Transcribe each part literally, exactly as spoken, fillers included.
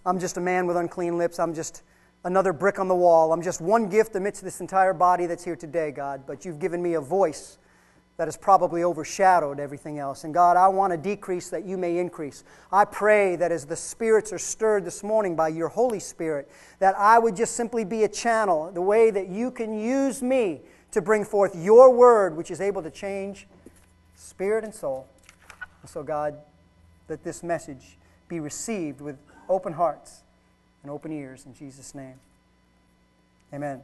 I'm just a man with unclean lips. I'm just another brick on the wall. I'm just one gift amidst this entire body that's here today, God. But you've given me a voice that has probably overshadowed everything else. And God, I want to decrease that you may increase. I pray that as the spirits are stirred this morning by your Holy Spirit, that I would just simply be a channel, the way that you can use me to bring forth your word, which is able to change spirit and soul. And so, God, let this message be received with open hearts and open ears in Jesus' name. Amen.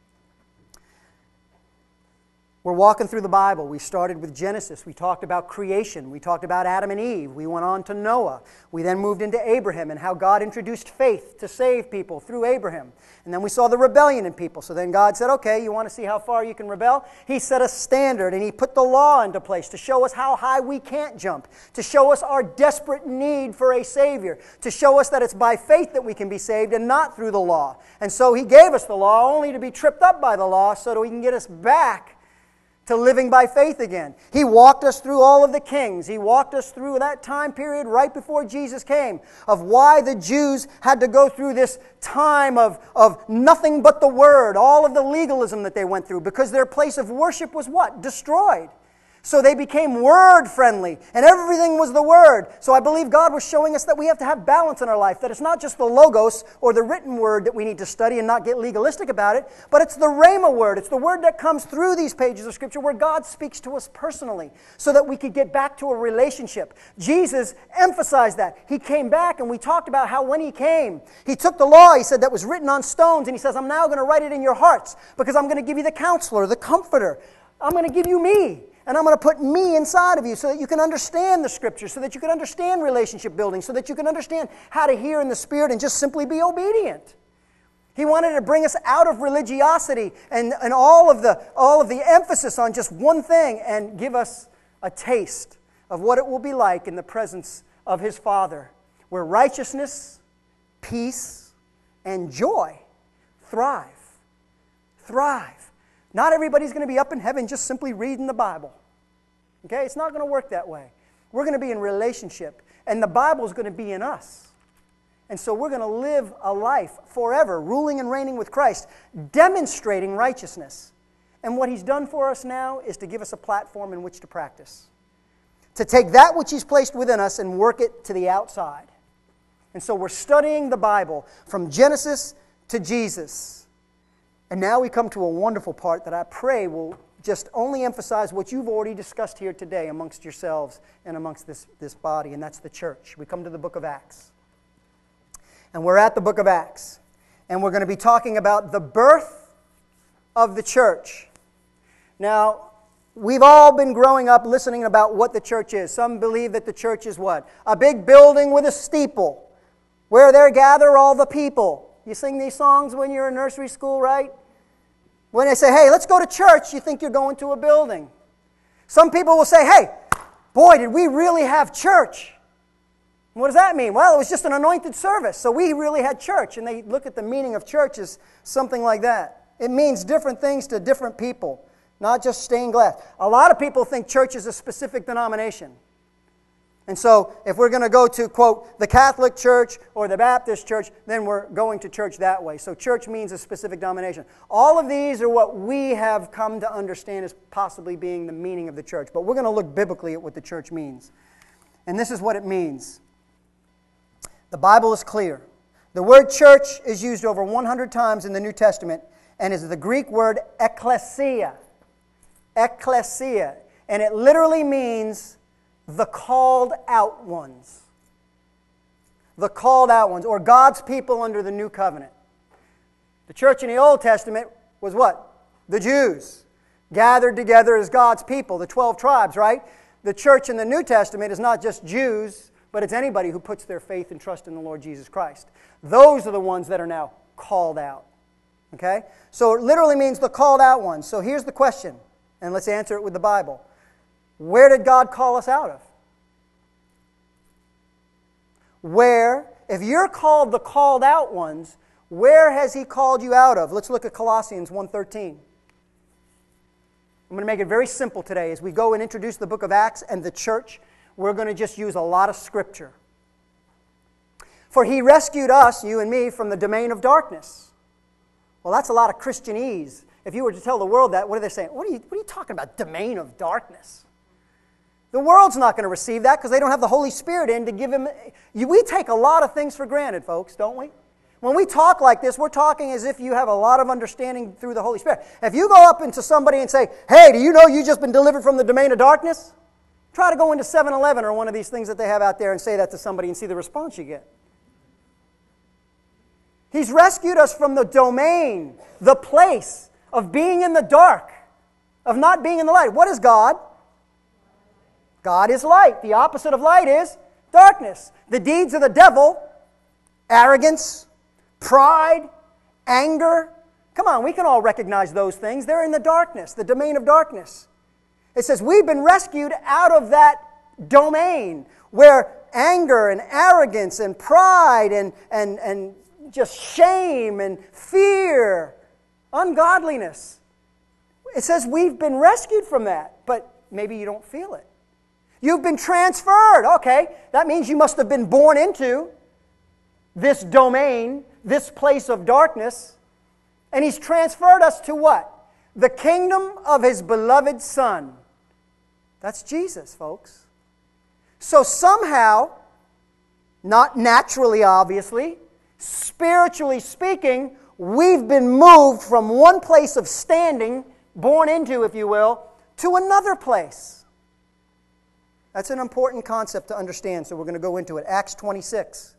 We're walking through the Bible. We started with Genesis. We talked about creation. We talked about Adam and Eve. We went on to Noah. We then moved into Abraham and how God introduced faith to save people through Abraham. And then we saw the rebellion in people. So then God said, okay, you want to see how far you can rebel? He set a standard and He put the law into place to show us how high we can't jump, to show us our desperate need for a Savior, to show us that it's by faith that we can be saved and not through the law. And so He gave us the law only to be tripped up by the law so that He can get us back to living by faith again. He walked us through all of the kings. He walked us through that time period right before Jesus came of why the Jews had to go through this time of, of nothing but the Word, all of the legalism that they went through, because their place of worship was what? Destroyed. So they became word-friendly, and everything was the Word. So I believe God was showing us that we have to have balance in our life, that it's not just the Logos or the written Word that we need to study and not get legalistic about it, but it's the Rhema Word. It's the Word that comes through these pages of Scripture where God speaks to us personally so that we could get back to a relationship. Jesus emphasized that. He came back, and we talked about how when He came, He took the law, He said, that was written on stones, and He says, I'm now going to write it in your hearts because I'm going to give you the Counselor, the Comforter. I'm going to give you me. And I'm going to put me inside of you so that you can understand the Scriptures, so that you can understand relationship building, so that you can understand how to hear in the Spirit and just simply be obedient. He wanted to bring us out of religiosity and, and all of the, all of the emphasis on just one thing and give us a taste of what it will be like in the presence of His Father, where righteousness, peace, and joy thrive. Thrive. Not everybody's going to be up in heaven just simply reading the Bible. Okay? It's not going to work that way. We're going to be in relationship, and the Bible is going to be in us. And so we're going to live a life forever, ruling and reigning with Christ, demonstrating righteousness. And what He's done for us now is to give us a platform in which to practice. To take that which He's placed within us and work it to the outside. And so we're studying the Bible from Genesis to Jesus. And now we come to a wonderful part that I pray will just only emphasize what you've already discussed here today amongst yourselves and amongst this, this body, and that's the church. We come to the book of Acts. And we're at the book of Acts. And we're going to be talking about the birth of the church. Now, we've all been growing up listening about what the church is. Some believe that the church is what? A big building with a steeple where there gather all the people. You sing these songs when you're in nursery school, right? When they say, hey, let's go to church, you think you're going to a building. Some people will say, hey, boy, did we really have church. What does that mean? Well, it was just an anointed service, so we really had church. And they look at the meaning of church as something like that. It means different things to different people, not just stained glass. A lot of people think church is a specific denomination. And so if we're going to go to, quote, the Catholic Church or the Baptist Church, then we're going to church that way. So church means a specific denomination. All of these are what we have come to understand as possibly being the meaning of the church. But we're going to look biblically at what the church means. And this is what it means. The Bible is clear. The word church is used over one hundred times in the New Testament and is the Greek word ekklesia. Ekklesia. And it literally means the called out ones. The called out ones, or God's people under the new covenant. The church in the Old Testament was what? The Jews, gathered together as God's people, the twelve tribes, right? The church in the New Testament is not just Jews, but it's anybody who puts their faith and trust in the Lord Jesus Christ. Those are the ones that are now called out. Okay? So it literally means the called out ones. So here's the question, and let's answer it with the Bible. Where did God call us out of? Where, if you're called the called out ones, where has He called you out of? Let's look at Colossians one thirteen. I'm going to make it very simple today. As we go and introduce the book of Acts and the church, we're going to just use a lot of Scripture. For he rescued us, you and me, from the domain of darkness. Well, that's a lot of Christianese. If you were to tell the world that, what are they saying? What are you, what are you talking about, domain of darkness? The world's not going to receive that because they don't have the Holy Spirit in to give him... We take a lot of things for granted, folks, don't we? When we talk like this, we're talking as if you have a lot of understanding through the Holy Spirit. If you go up into somebody and say, hey, do you know you've just been delivered from the domain of darkness? Try to go into seven eleven or one of these things that they have out there and say that to somebody and see the response you get. He's rescued us from the domain, the place of being in the dark, of not being in the light. What is God? God is light. The opposite of light is darkness. The deeds of the devil, arrogance, pride, anger. Come on, we can all recognize those things. They're in the darkness, the domain of darkness. It says we've been rescued out of that domain where anger and arrogance and pride and, and, and just shame and fear, ungodliness. It says we've been rescued from that, but maybe you don't feel it. You've been transferred. Okay, that means you must have been born into this domain, this place of darkness. And He's transferred us to what? The kingdom of His beloved Son. That's Jesus, folks. So somehow, not naturally obviously, spiritually speaking, we've been moved from one place of standing, born into, if you will, to another place. That's an important concept to understand, so we're going to go into it. Acts twenty-six.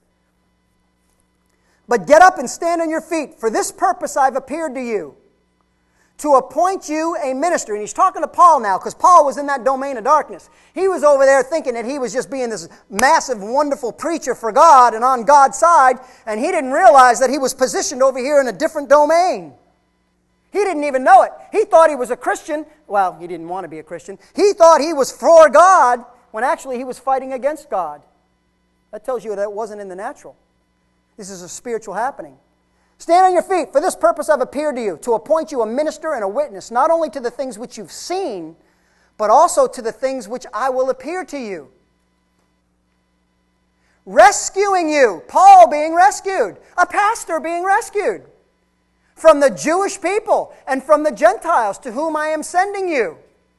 But get up and stand on your feet. For this purpose I've appeared to you, to appoint you a minister. And he's talking to Paul now, because Paul was in that domain of darkness. He was over there thinking that he was just being this massive, wonderful preacher for God and on God's side, and he didn't realize that he was positioned over here in a different domain. He didn't even know it. He thought he was a Christian. Well, he didn't want to be a Christian. He thought he was for God, when actually he was fighting against God. That tells you that it wasn't in the natural. This is a spiritual happening. Stand on your feet. For this purpose I've appeared to you, to appoint you a minister and a witness, not only to the things which you've seen, but also to the things which I will appear to you. Rescuing you. Paul being rescued. A pastor being rescued. From the Jewish people and from the Gentiles to whom I am sending you.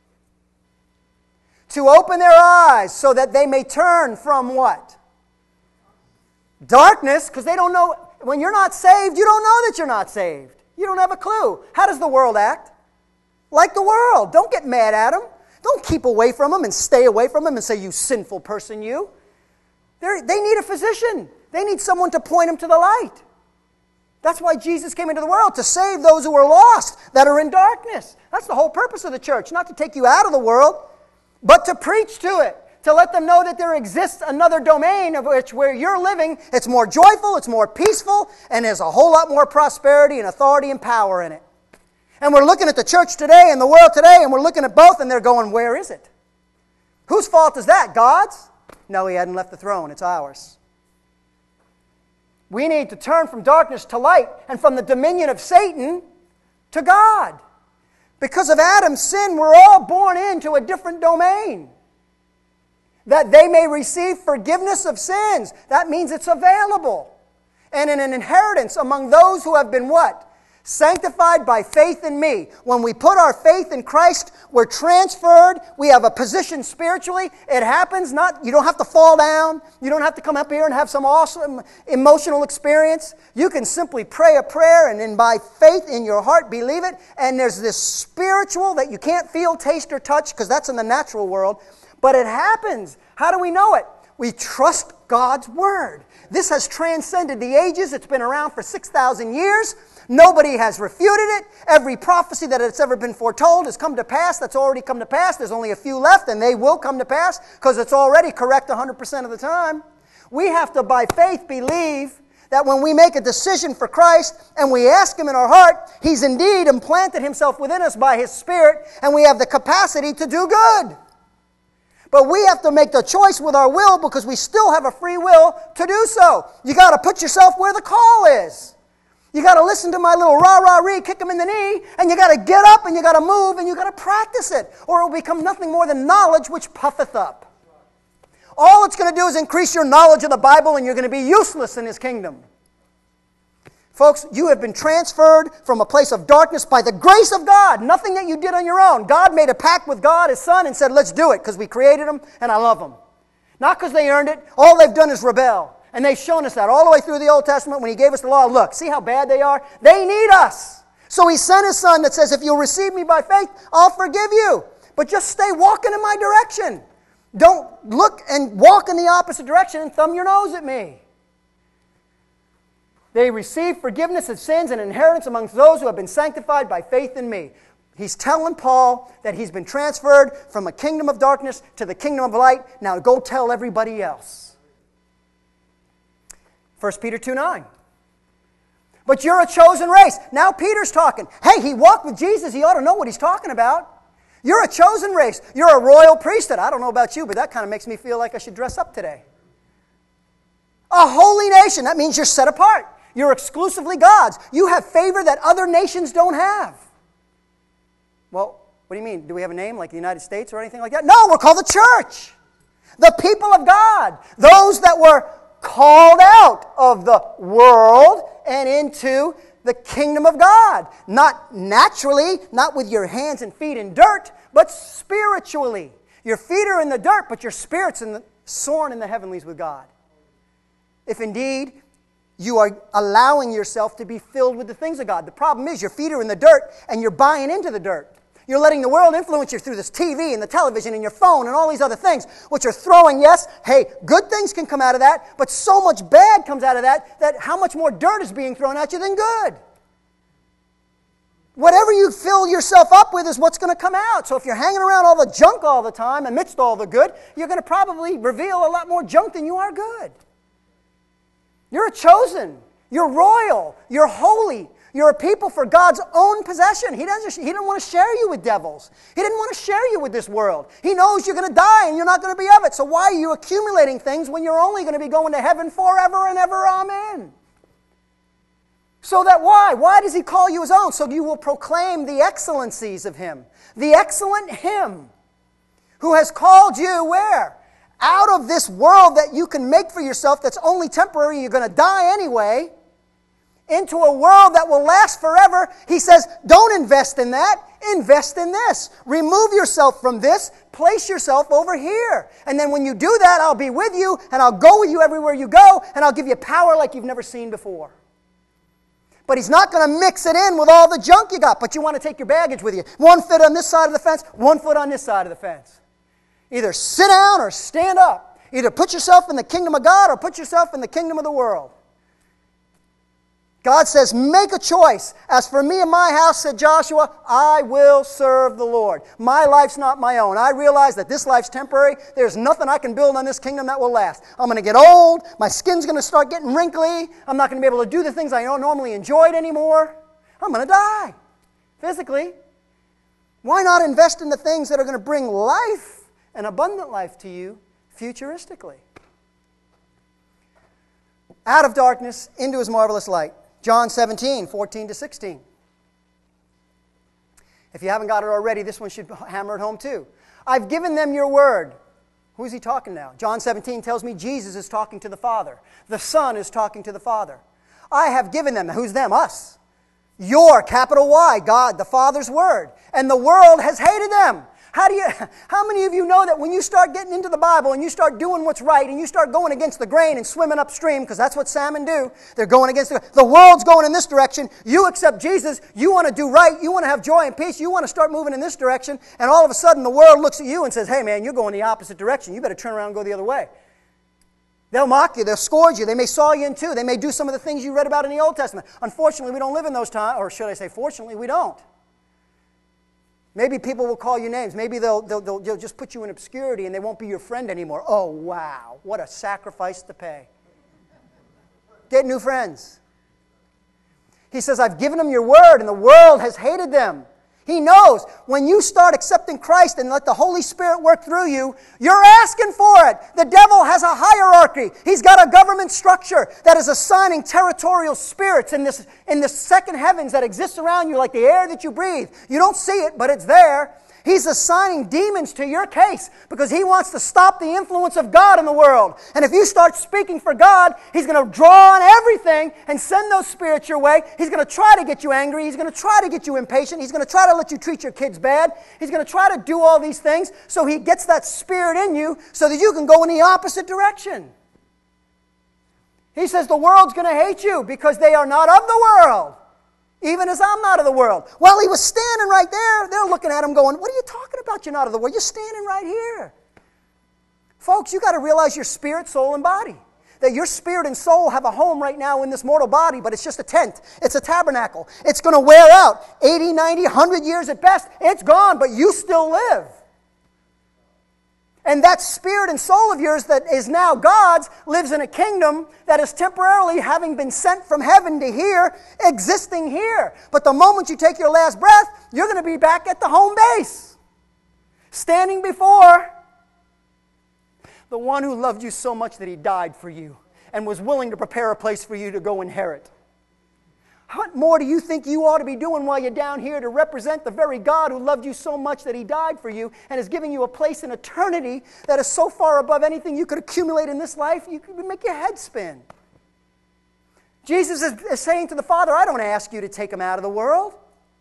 To open their eyes so that they may turn from what? Darkness, because they don't know. When you're not saved, you don't know that you're not saved. You don't have a clue. How does the world act? Like the world. Don't get mad at them. Don't keep away from them and stay away from them and say, you sinful person, you. They're, they need a physician. They need someone to point them to the light. That's why Jesus came into the world, to save those who are lost, that are in darkness. That's the whole purpose of the church, not to take you out of the world, but to preach to it, to let them know that there exists another domain of which where you're living, it's more joyful, it's more peaceful, and there's a whole lot more prosperity and authority and power in it. And we're looking at the church today and the world today, and we're looking at both, and they're going, where is it? Whose fault is that? God's? No, He hadn't left the throne. It's ours. We need to turn from darkness to light and from the dominion of Satan to God. Because of Adam's sin, we're all born into a different domain. That they may receive forgiveness of sins. That means it's available. And an inheritance among those who have been what? Sanctified by faith in me. When we put our faith in Christ, we're transferred. We have a position spiritually. It happens. Not you don't have to fall down. You don't have to come up here and have some awesome emotional experience. You can simply pray a prayer and then by faith in your heart believe it. And there's this spiritual that you can't feel, taste, or touch because that's in the natural world. But it happens. How do we know it? We trust God's Word. This has transcended the ages. It's been around for six thousand years. Nobody has refuted it. Every prophecy that it's ever been foretold has come to pass. That's already come to pass. There's only a few left, and they will come to pass because it's already correct one hundred percent of the time. We have to, by faith, believe that when we make a decision for Christ and we ask Him in our heart, He's indeed implanted Himself within us by His Spirit, and we have the capacity to do good. But we have to make the choice with our will because we still have a free will to do so. You got to put yourself where the call is. You got to listen to my little rah-rah-ree, kick him in the knee, and you got to get up and you got to move and you got to practice it, or it will become nothing more than knowledge which puffeth up. all it's going to do is increase your knowledge of the Bible, and you're going to be useless in His kingdom. Folks, you have been transferred from a place of darkness by the grace of God. Nothing that you did on your own. God made a pact with God, His Son, and said, let's do it, because we created them, and I love them. Not because they earned it. All they've done is rebel. And they've shown us that all the way through the Old Testament when He gave us the law. Look, see how bad they are? They need us. So He sent His Son that says, if you'll receive me by faith, I'll forgive you. But just stay walking in my direction. Don't look and walk in the opposite direction and thumb your nose at me. They receive forgiveness of sins and inheritance amongst those who have been sanctified by faith in me. He's telling Paul that he's been transferred from a kingdom of darkness to the kingdom of light. Now go tell everybody else. First Peter two nine. But you're a chosen race. Now Peter's talking. Hey, he walked with Jesus. He ought to know what he's talking about. You're a chosen race. You're a royal priesthood. I don't know about you, but that kind of makes me feel like I should dress up today. A holy nation. That means you're set apart. You're exclusively God's. You have favor that other nations don't have. Well, what do you mean? Do we have a name like the United States or anything like that? No, we're called the church. The people of God. Those that were called out of the world and into the kingdom of God. Not naturally, not with your hands and feet in dirt, but spiritually. Your feet are in the dirt, but your spirit's in the, soaring in the heavenlies with God. If indeed you are allowing yourself to be filled with the things of God. The problem is your feet are in the dirt and you're buying into the dirt. You're letting the world influence you through this T V and the television and your phone and all these other things, which are throwing, yes, hey, good things can come out of that, but so much bad comes out of that, that how much more dirt is being thrown at you than good? Whatever you fill yourself up with is what's going to come out. So if you're hanging around all the junk all the time amidst all the good, you're going to probably reveal a lot more junk than you are good. You're a chosen. You're royal. You're holy. You're a people for God's own possession. He doesn't, he didn't want to share you with devils. He didn't want to share you with this world. He knows you're going to die and you're not going to be of it. So why are you accumulating things when you're only going to be going to heaven forever and ever? Amen. So that why? Why does He call you His own? So you will proclaim the excellencies of Him. The excellent Him who has called you where? Out of this world that you can make for yourself that's only temporary, you're going to die anyway, into a world that will last forever. He says, don't invest in that. Invest in this. Remove yourself from this. Place yourself over here. And then when you do that, I'll be with you, and I'll go with you everywhere you go, and I'll give you power like you've never seen before. But He's not going to mix it in with all the junk you got, but you want to take your baggage with you. One foot on this side of the fence, one foot on this side of the fence. Either sit down or stand up. Either put yourself in the kingdom of God or put yourself in the kingdom of the world. God says, make a choice. As for me and my house, said Joshua, I will serve the Lord. My life's not my own. I realize that this life's temporary. There's nothing I can build on this kingdom that will last. I'm going to get old. My skin's going to start getting wrinkly. I'm not going to be able to do the things I don't normally enjoy anymore. I'm going to die physically. Why not invest in the things that are going to bring life, an abundant life to you, futuristically? Out of darkness into His marvelous light. John seventeen, fourteen to sixteen. If you haven't got it already, this one should hammer it home too. I've given them your word. Who's He talking now? John seventeen tells me Jesus is talking to the Father. The Son is talking to the Father. I have given them. Who's them? Us. Your, capital Y, God, the Father's word. And the world has hated them. How do you? How many of you know that when you start getting into the Bible and you start doing what's right and you start going against the grain and swimming upstream, because that's what salmon do, they're going against the the world's going in this direction, you accept Jesus, you want to do right, you want to have joy and peace, you want to start moving in this direction, and all of a sudden the world looks at you and says, hey man, you're going the opposite direction, you better turn around and go the other way. They'll mock you, they'll scourge you, they may saw you in two, they may do some of the things you read about in the Old Testament. Unfortunately, we don't live in those times, or should I say fortunately, we don't. Maybe people will call you names. Maybe they'll, they'll, they'll, they'll just put you in obscurity and they won't be your friend anymore. Oh, wow. What a sacrifice to pay. Get new friends. He says, I've given them your word and the world has hated them. He knows when you start accepting Christ and let the Holy Spirit work through you, you're asking for it. The devil has a hierarchy. He's got a government structure that is assigning territorial spirits in this, in the second heavens that exists around you like the air that you breathe. You don't see it, but it's there. He's assigning demons to your case because he wants to stop the influence of God in the world. And if you start speaking for God, he's going to draw on everything and send those spirits your way. He's going to try to get you angry. He's going to try to get you impatient. He's going to try to let you treat your kids bad. He's going to try to do all these things so he gets that spirit in you so that you can go in the opposite direction. He says the world's going to hate you because they are not of the world, even as I'm not of the world. Well, he was standing right there. They're looking at him going, what are you talking about? You're not of the world. You're standing right here. Folks, you got to realize your spirit, soul, and body. That your spirit and soul have a home right now in this mortal body, but it's just a tent. It's a tabernacle. It's going to wear out. eighty, ninety, one hundred years at best. It's gone, but you still live. And that spirit and soul of yours that is now God's lives in a kingdom that is temporarily, having been sent from heaven to here, existing here. But the moment you take your last breath, you're going to be back at the home base, standing before the one who loved you so much that he died for you and was willing to prepare a place for you to go inherit. What more do you think you ought to be doing while you're down here to represent the very God who loved you so much that he died for you and is giving you a place in eternity that is so far above anything you could accumulate in this life, you could make your head spin. Jesus is, is saying to the Father, I don't ask you to take them out of the world.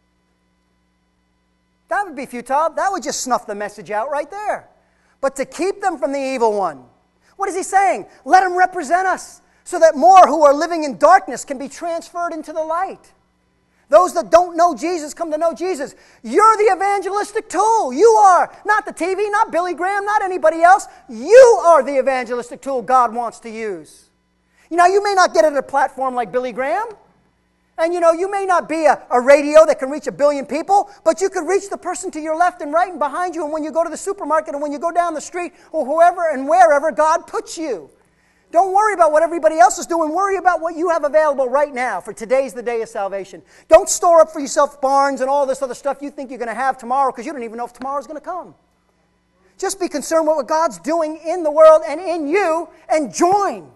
That would be futile. That would just snuff the message out right there. But to keep them from the evil one. What is he saying? Let them represent us, so that more who are living in darkness can be transferred into the light. Those that don't know Jesus come to know Jesus. You're the evangelistic tool. You are. Not the T V, not Billy Graham, not anybody else. You are the evangelistic tool God wants to use. You know, you may not get it at a platform like Billy Graham. And you know, you may not be a, a radio that can reach a billion people, but you could reach the person to your left and right and behind you, and when you go to the supermarket and when you go down the street or whoever and wherever God puts you. Don't worry about what everybody else is doing. Worry about what you have available right now, for today's the day of salvation. Don't store up for yourself barns and all this other stuff you think you're going to have tomorrow because you don't even know if tomorrow's going to come. Just be concerned with what God's doing in the world and in you, and join.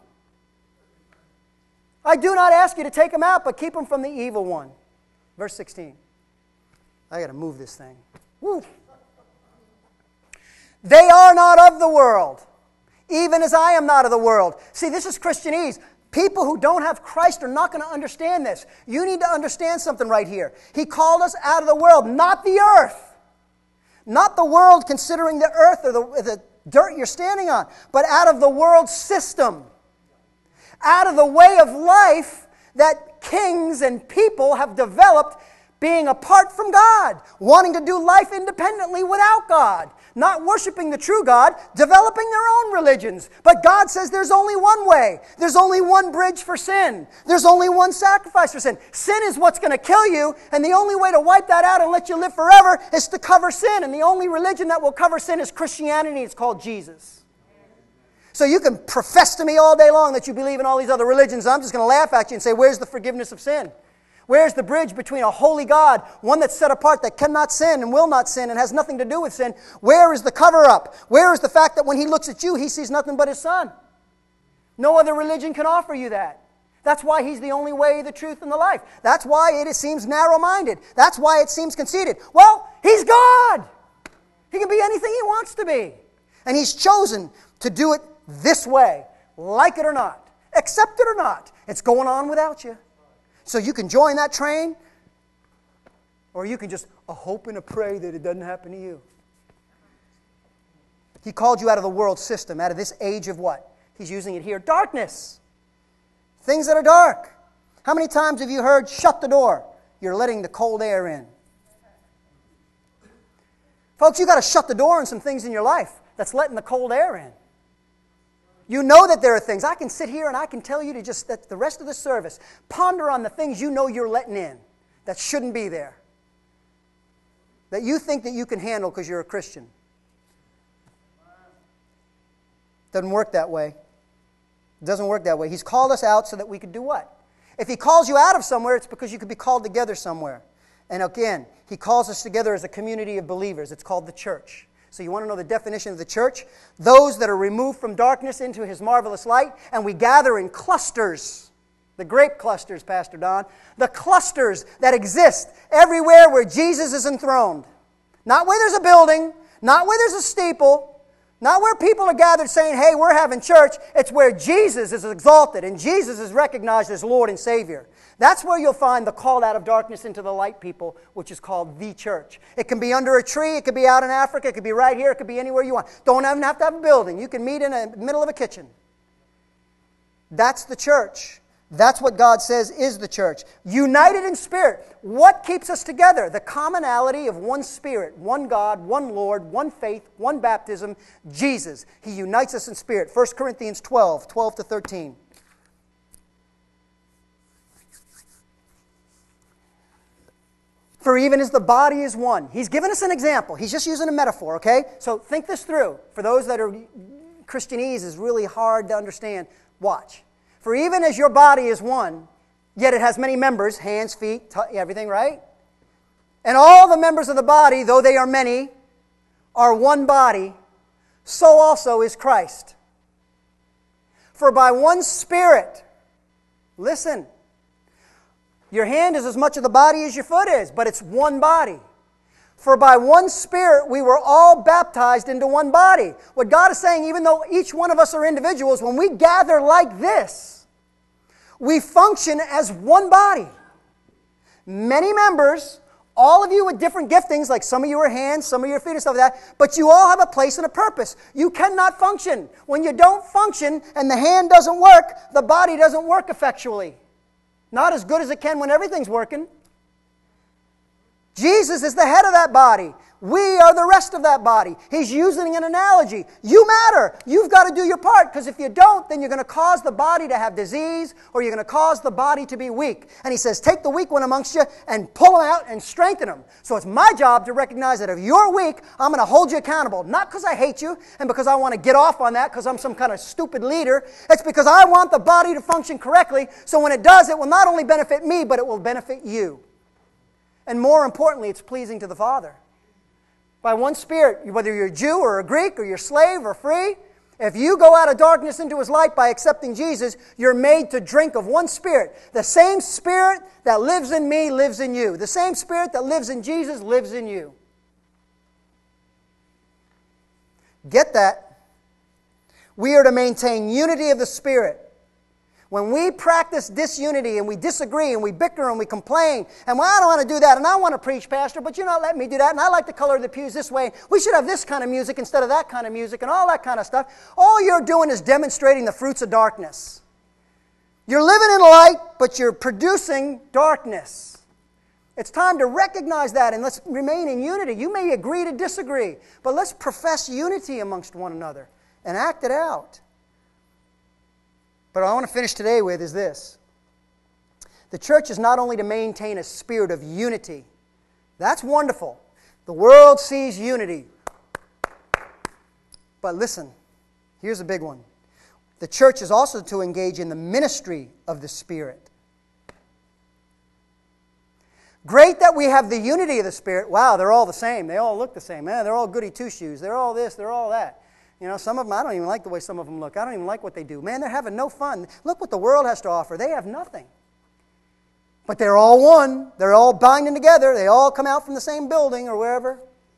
I do not ask you to take them out, but keep them from the evil one. Verse sixteen. I got to move this thing. Woo. They are not of the world, even as I am not of the world. See, this is Christianese. People who don't have Christ are not going to understand this. You need to understand something right here. He called us out of the world, not the earth. Not the world considering the earth or the, the dirt you're standing on, but out of the world system. Out of the way of life that kings and people have developed, being apart from God, wanting to do life independently without God, not worshiping the true God, developing their own religions. But God says there's only one way. There's only one bridge for sin. There's only one sacrifice for sin. Sin is what's going to kill you, and the only way to wipe that out and let you live forever is to cover sin. And the only religion that will cover sin is Christianity. It's called Jesus. So you can profess to me all day long that you believe in all these other religions. I'm just going to laugh at you and say, where's the forgiveness of sin? Where's the bridge between a holy God, one that's set apart, that cannot sin and will not sin and has nothing to do with sin? Where is the cover-up? Where is the fact that when he looks at you, he sees nothing but his Son? No other religion can offer you that. That's why he's the only way, the truth, and the life. That's why it seems narrow-minded. That's why it seems conceited. Well, he's God. He can be anything he wants to be. And he's chosen to do it this way, like it or not, accept it or not. It's going on without you. So you can join that train, or you can just a hope and a pray that it doesn't happen to you. He called you out of the world system, out of this age of what? He's using it here. Darkness. Things that are dark. How many times have you heard, shut the door? You're letting the cold air in. Folks, you've got to shut the door on some things in your life that's letting the cold air in. You know that there are things. I can sit here and I can tell you to just, that the rest of the service, ponder on the things you know you're letting in that shouldn't be there. That you think that you can handle because you're a Christian. Doesn't work that way. It doesn't work that way. He's called us out so that we could do what? If he calls you out of somewhere, it's because you could be called together somewhere. And again, he calls us together as a community of believers. It's called the church. So you want to know the definition of the church? Those that are removed from darkness into his marvelous light, and we gather in clusters. The grape clusters, Pastor Don. The clusters that exist everywhere where Jesus is enthroned. Not where there's a building, not where there's a steeple, not where people are gathered saying, hey, we're having church. It's where Jesus is exalted and Jesus is recognized as Lord and Savior. That's where you'll find the called out of darkness into the light people, which is called the church. It can be under a tree. It could be out in Africa. It could be right here. It could be anywhere you want. Don't even have to have a building. You can meet in the middle of a kitchen. That's the church. That's what God says is the church. United in spirit. What keeps us together? The commonality of one Spirit, one God, one Lord, one faith, one baptism, Jesus. He unites us in spirit. First Corinthians twelve, twelve to thirteen. For even as the body is one. He's given us an example. He's just using a metaphor, okay? So think this through. For those that are, Christianese is really hard to understand. Watch. For even as your body is one, yet it has many members, hands, feet, t- everything, right? And all the members of the body, though they are many, are one body, so also is Christ. For by one Spirit, listen, your hand is as much of the body as your foot is, but it's one body. For by one Spirit we were all baptized into one body. What God is saying, even though each one of us are individuals, when we gather like this, we function as one body. Many members, all of you with different giftings, like some of you are hands, some of you are feet and stuff like that, but you all have a place and a purpose. You cannot function. When you don't function and the hand doesn't work, the body doesn't work effectually. Not as good as it can when everything's working. Jesus is the head of that body. We are the rest of that body. He's using an analogy. You matter. You've got to do your part, because if you don't, then you're going to cause the body to have disease, or you're going to cause the body to be weak. And he says, take the weak one amongst you and pull them out and strengthen them. So it's my job to recognize that if you're weak, I'm going to hold you accountable. Not because I hate you and because I want to get off on that because I'm some kind of stupid leader. It's because I want the body to function correctly, so when it does, it will not only benefit me, but it will benefit you. And more importantly, it's pleasing to the Father. By one Spirit, whether you're a Jew or a Greek or you're slave or free, if you go out of darkness into His light by accepting Jesus, you're made to drink of one Spirit. The same Spirit that lives in me lives in you. The same Spirit that lives in Jesus lives in you. Get that? We are to maintain unity of the Spirit. When we practice disunity and we disagree and we bicker and we complain, and well, I don't want to do that, and I want to preach, Pastor, but you're not letting me do that, and I like the color of the pews this way. We should have this kind of music instead of that kind of music and all that kind of stuff. All you're doing is demonstrating the fruits of darkness. You're living in light, but you're producing darkness. It's time to recognize that, and let's remain in unity. You may agree to disagree, but let's profess unity amongst one another and act it out. But what I want to finish today with is this. The church is not only to maintain a spirit of unity. That's wonderful. The world sees unity. But listen, here's a big one. The church is also to engage in the ministry of the Spirit. Great that we have the unity of the Spirit. Wow, they're all the same. They all look the same. Man, they're all goody two-shoes. They're all this, they're all that. You know, some of them, I don't even like the way some of them look. I don't even like what they do. Man, they're having no fun. Look what the world has to offer. They have nothing. But they're all one. They're all binding together. They all come out from the same building or wherever.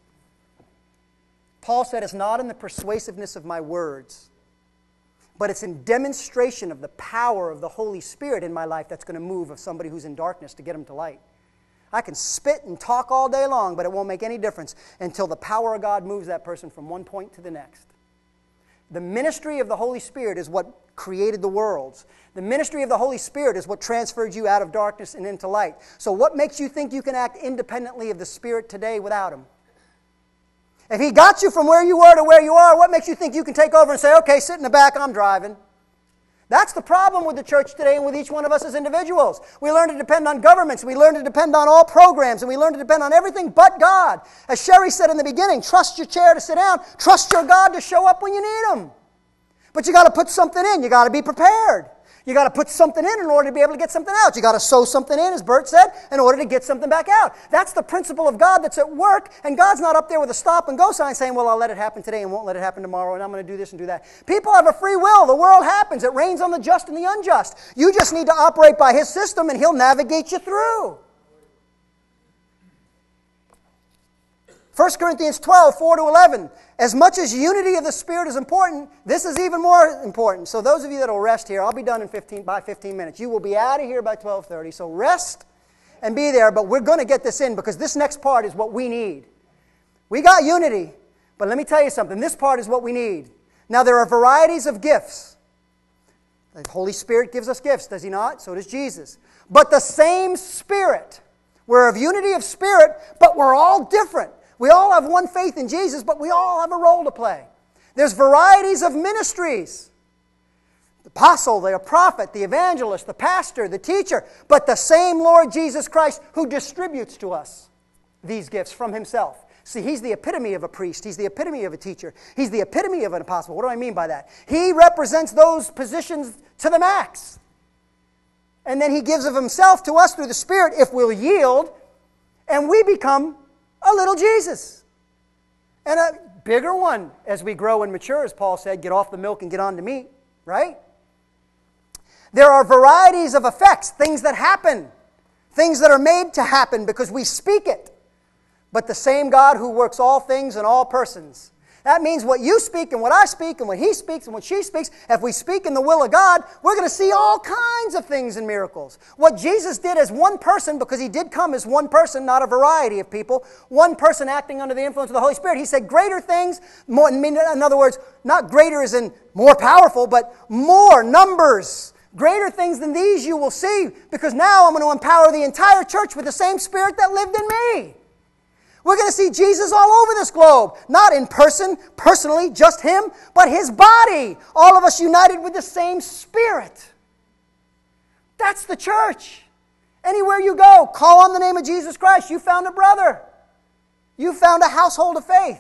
Paul said, it's not in the persuasiveness of my words, but it's in demonstration of the power of the Holy Spirit in my life that's going to move of somebody who's in darkness to get them to light. I can spit and talk all day long, but it won't make any difference until the power of God moves that person from one point to the next. The ministry of the Holy Spirit is what created the worlds. The ministry of the Holy Spirit is what transferred you out of darkness and into light. So what makes you think you can act independently of the Spirit today without Him? If He got you from where you were to where you are, what makes you think you can take over and say, okay, sit in the back, I'm driving? That's the problem with the church today and with each one of us as individuals. We learn to depend on governments. We learn to depend on all programs. And we learn to depend on everything but God. As Sherry said in the beginning, trust your chair to sit down. Trust your God to show up when you need Him. But you got to put something in. You got to be prepared. You got to put something in in order to be able to get something out. You got to sow something in, as Bert said, in order to get something back out. That's the principle of God that's at work, and God's not up there with a stop and go sign saying, well, I'll let it happen today and won't let it happen tomorrow, and I'm going to do this and do that. People have a free will. The world happens. It rains on the just and the unjust. You just need to operate by His system, and He'll navigate you through. First Corinthians twelve, four to eleven. As much as unity of the Spirit is important, this is even more important. So those of you that will rest here, I'll be done in fifteen by fifteen minutes. You will be out of here by twelve thirty. So rest and be there, but we're going to get this in because this next part is what we need. We got unity, but let me tell you something. This part is what we need. Now there are varieties of gifts. The Holy Spirit gives us gifts, does He not? So does Jesus. But the same Spirit. We're of unity of spirit, but we're all different. We all have one faith in Jesus, but we all have a role to play. There's varieties of ministries. The apostle, the prophet, the evangelist, the pastor, the teacher, but the same Lord Jesus Christ who distributes to us these gifts from Himself. See, He's the epitome of a priest. He's the epitome of a teacher. He's the epitome of an apostle. What do I mean by that? He represents those positions to the max. And then He gives of Himself to us through the Spirit if we'll yield, and we become a little Jesus. And a bigger one as we grow and mature, as Paul said, get off the milk and get on to meat, right? There are varieties of effects, things that happen, things that are made to happen because we speak it. But the same God who works all things in all persons. That means what you speak and what I speak and what he speaks and what she speaks, if we speak in the will of God, we're going to see all kinds of things and miracles. What Jesus did as one person, because He did come as one person, not a variety of people, one person acting under the influence of the Holy Spirit, He said greater things, more, in other words, not greater as in more powerful, but more numbers. Greater things than these you will see, because now I'm going to empower the entire church with the same Spirit that lived in me. We're going to see Jesus all over this globe. Not in person, personally, just Him, but His body. All of us united with the same Spirit. That's the church. Anywhere you go, call on the name of Jesus Christ. You found a brother. You found a household of faith.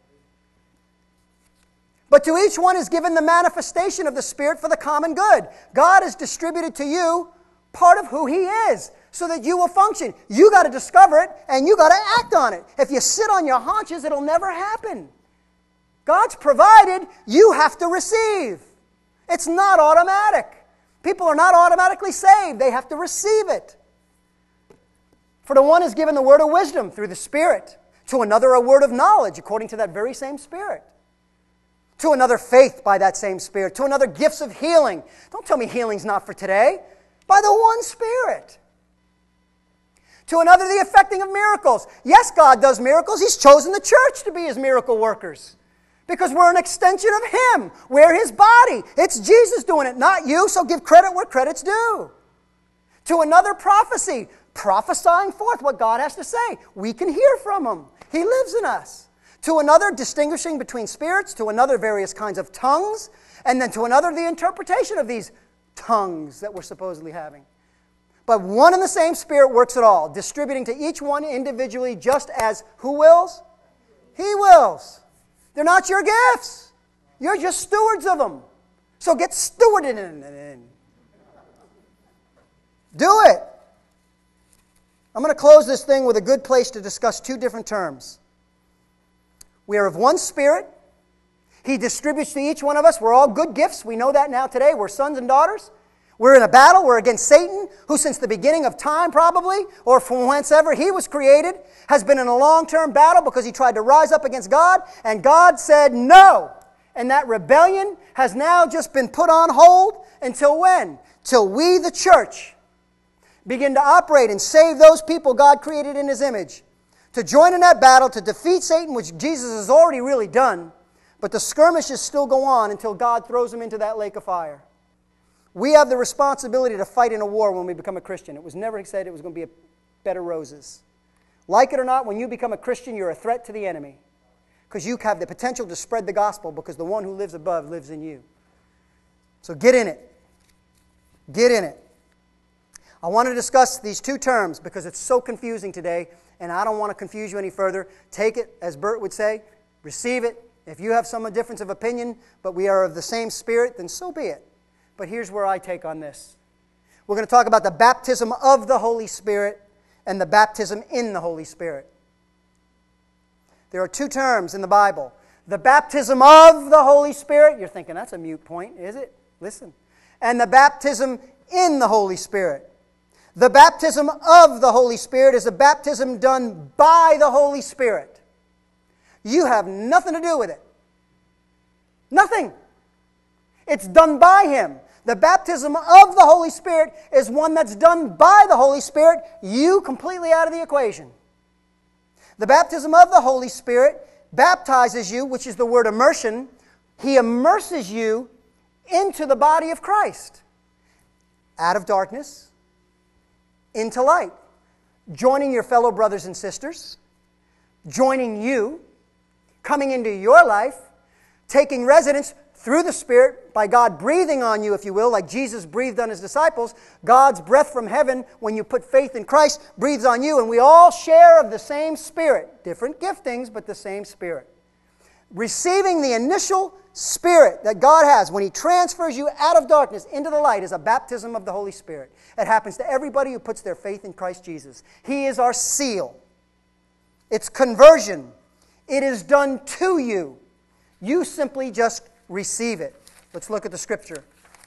But to each one is given the manifestation of the Spirit for the common good. God has distributed to you part of who He is, so that you will function. You got to discover it, and you got to act on it. If you sit on your haunches, it'll never happen. God's provided, you have to receive. It's not automatic. People are not automatically saved. They have to receive it. For the one is given the word of wisdom through the Spirit, to another a word of knowledge according to that very same Spirit, to another faith by that same Spirit, to another gifts of healing. Don't tell me healing's not for today. By the one Spirit. To another, the effecting of miracles. Yes, God does miracles. He's chosen the church to be His miracle workers. Because we're an extension of Him. We're His body. It's Jesus doing it, not you, so give credit where credit's due. To another, prophecy. Prophesying forth what God has to say. We can hear from Him. He lives in us. To another, distinguishing between spirits. To another, various kinds of tongues. And then to another, the interpretation of these tongues that we're supposedly having. But one and the same Spirit works it all, distributing to each one individually just as who wills? He wills. They're not your gifts. You're just stewards of them. So get stewarded in. Do it. I'm going to close this thing with a good place to discuss two different terms. We are of one Spirit. He distributes to each one of us. We're all good gifts. We know that now today. We're sons and daughters. We're in a battle. We're against Satan, who since the beginning of time probably, or from whencever he was created, has been in a long-term battle because he tried to rise up against God, and God said no. And that rebellion has now just been put on hold until when? Till we, the church, begin to operate and save those people God created in His image. To join in that battle, to defeat Satan, which Jesus has already really done, but the skirmishes still go on until God throws them into that lake of fire. We have the responsibility to fight in a war when we become a Christian. It was never said it was going to be a bed of roses. Like it or not, when you become a Christian, you're a threat to the enemy. Because you have the potential to spread the gospel because the one who lives above lives in you. So get in it. Get in it. I want to discuss these two terms because it's so confusing today, and I don't want to confuse you any further. Take it, as Bert would say, receive it. If you have some difference of opinion, but we are of the same Spirit, then so be it. But here's where I take on this. We're going to talk about the baptism of the Holy Spirit and the baptism in the Holy Spirit. There are two terms in the Bible. The baptism of the Holy Spirit. You're thinking, that's a mute point, is it? Listen. And the baptism in the Holy Spirit. The baptism of the Holy Spirit is a baptism done by the Holy Spirit. You have nothing to do with it. Nothing. It's done by Him. The baptism of the Holy Spirit is one that's done by the Holy Spirit, you completely out of the equation. The baptism of the Holy Spirit baptizes you, which is the word immersion. He immerses you into the body of Christ. Out of darkness, into light. Joining your fellow brothers and sisters, joining you, coming into your life, taking residence through the Spirit, by God breathing on you, if you will, like Jesus breathed on His disciples. God's breath from heaven, when you put faith in Christ, breathes on you, and we all share of the same Spirit. Different giftings, but the same Spirit. Receiving the initial Spirit that God has when He transfers you out of darkness into the light is a baptism of the Holy Spirit. It happens to everybody who puts their faith in Christ Jesus. He is our seal. It's conversion. It is done to you. You simply just receive it. Let's look at the scripture.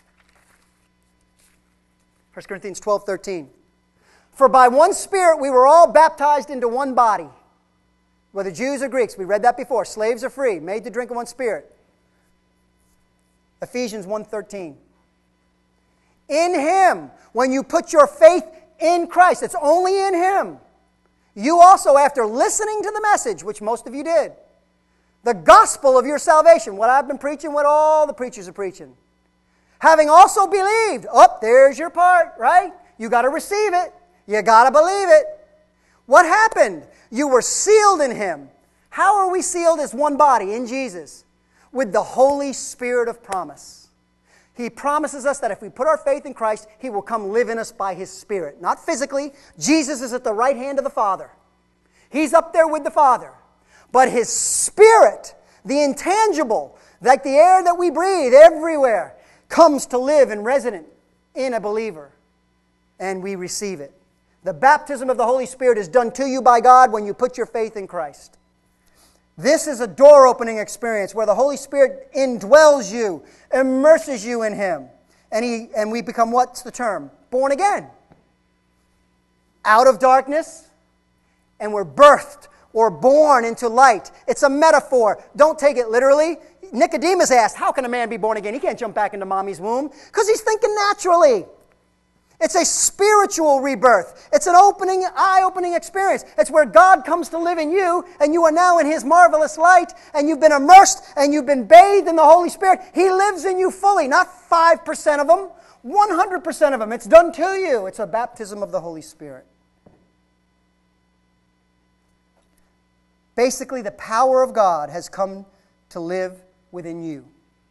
First Corinthians twelve thirteen. For by one Spirit we were all baptized into one body, whether Jews or Greeks. We read that before. Slaves are free, made to drink of one Spirit. Ephesians one thirteen. In Him, when you put your faith in Christ, it's only in Him. You also, after listening to the message, which most of you did, the gospel of your salvation, what I've been preaching, what all the preachers are preaching. Having also believed, oh, there's your part, right? You got to receive it. You got to believe it. What happened? You were sealed in Him. How are we sealed as one body in Jesus? With the Holy Spirit of promise. He promises us that if we put our faith in Christ, He will come live in us by His Spirit. Not physically. Jesus is at the right hand of the Father. He's up there with the Father. But His Spirit, the intangible, like the air that we breathe everywhere, comes to live and resident in a believer. And we receive it. The baptism of the Holy Spirit is done to you by God when you put your faith in Christ. This is a door-opening experience where the Holy Spirit indwells you, immerses you in Him. And, he, and we become, what's the term? Born again. Out of darkness, and we're birthed or born into light. It's a metaphor. Don't take it literally. Nicodemus asked, how can a man be born again? He can't jump back into mommy's womb because he's thinking naturally. It's a spiritual rebirth. It's an opening, eye-opening experience. It's where God comes to live in you, and you are now in His marvelous light, and you've been immersed, and you've been bathed in the Holy Spirit. He lives in you fully, not five percent of Him, one hundred percent of Him. It's done to you. It's a baptism of the Holy Spirit. Basically, the power of God has come to live within you.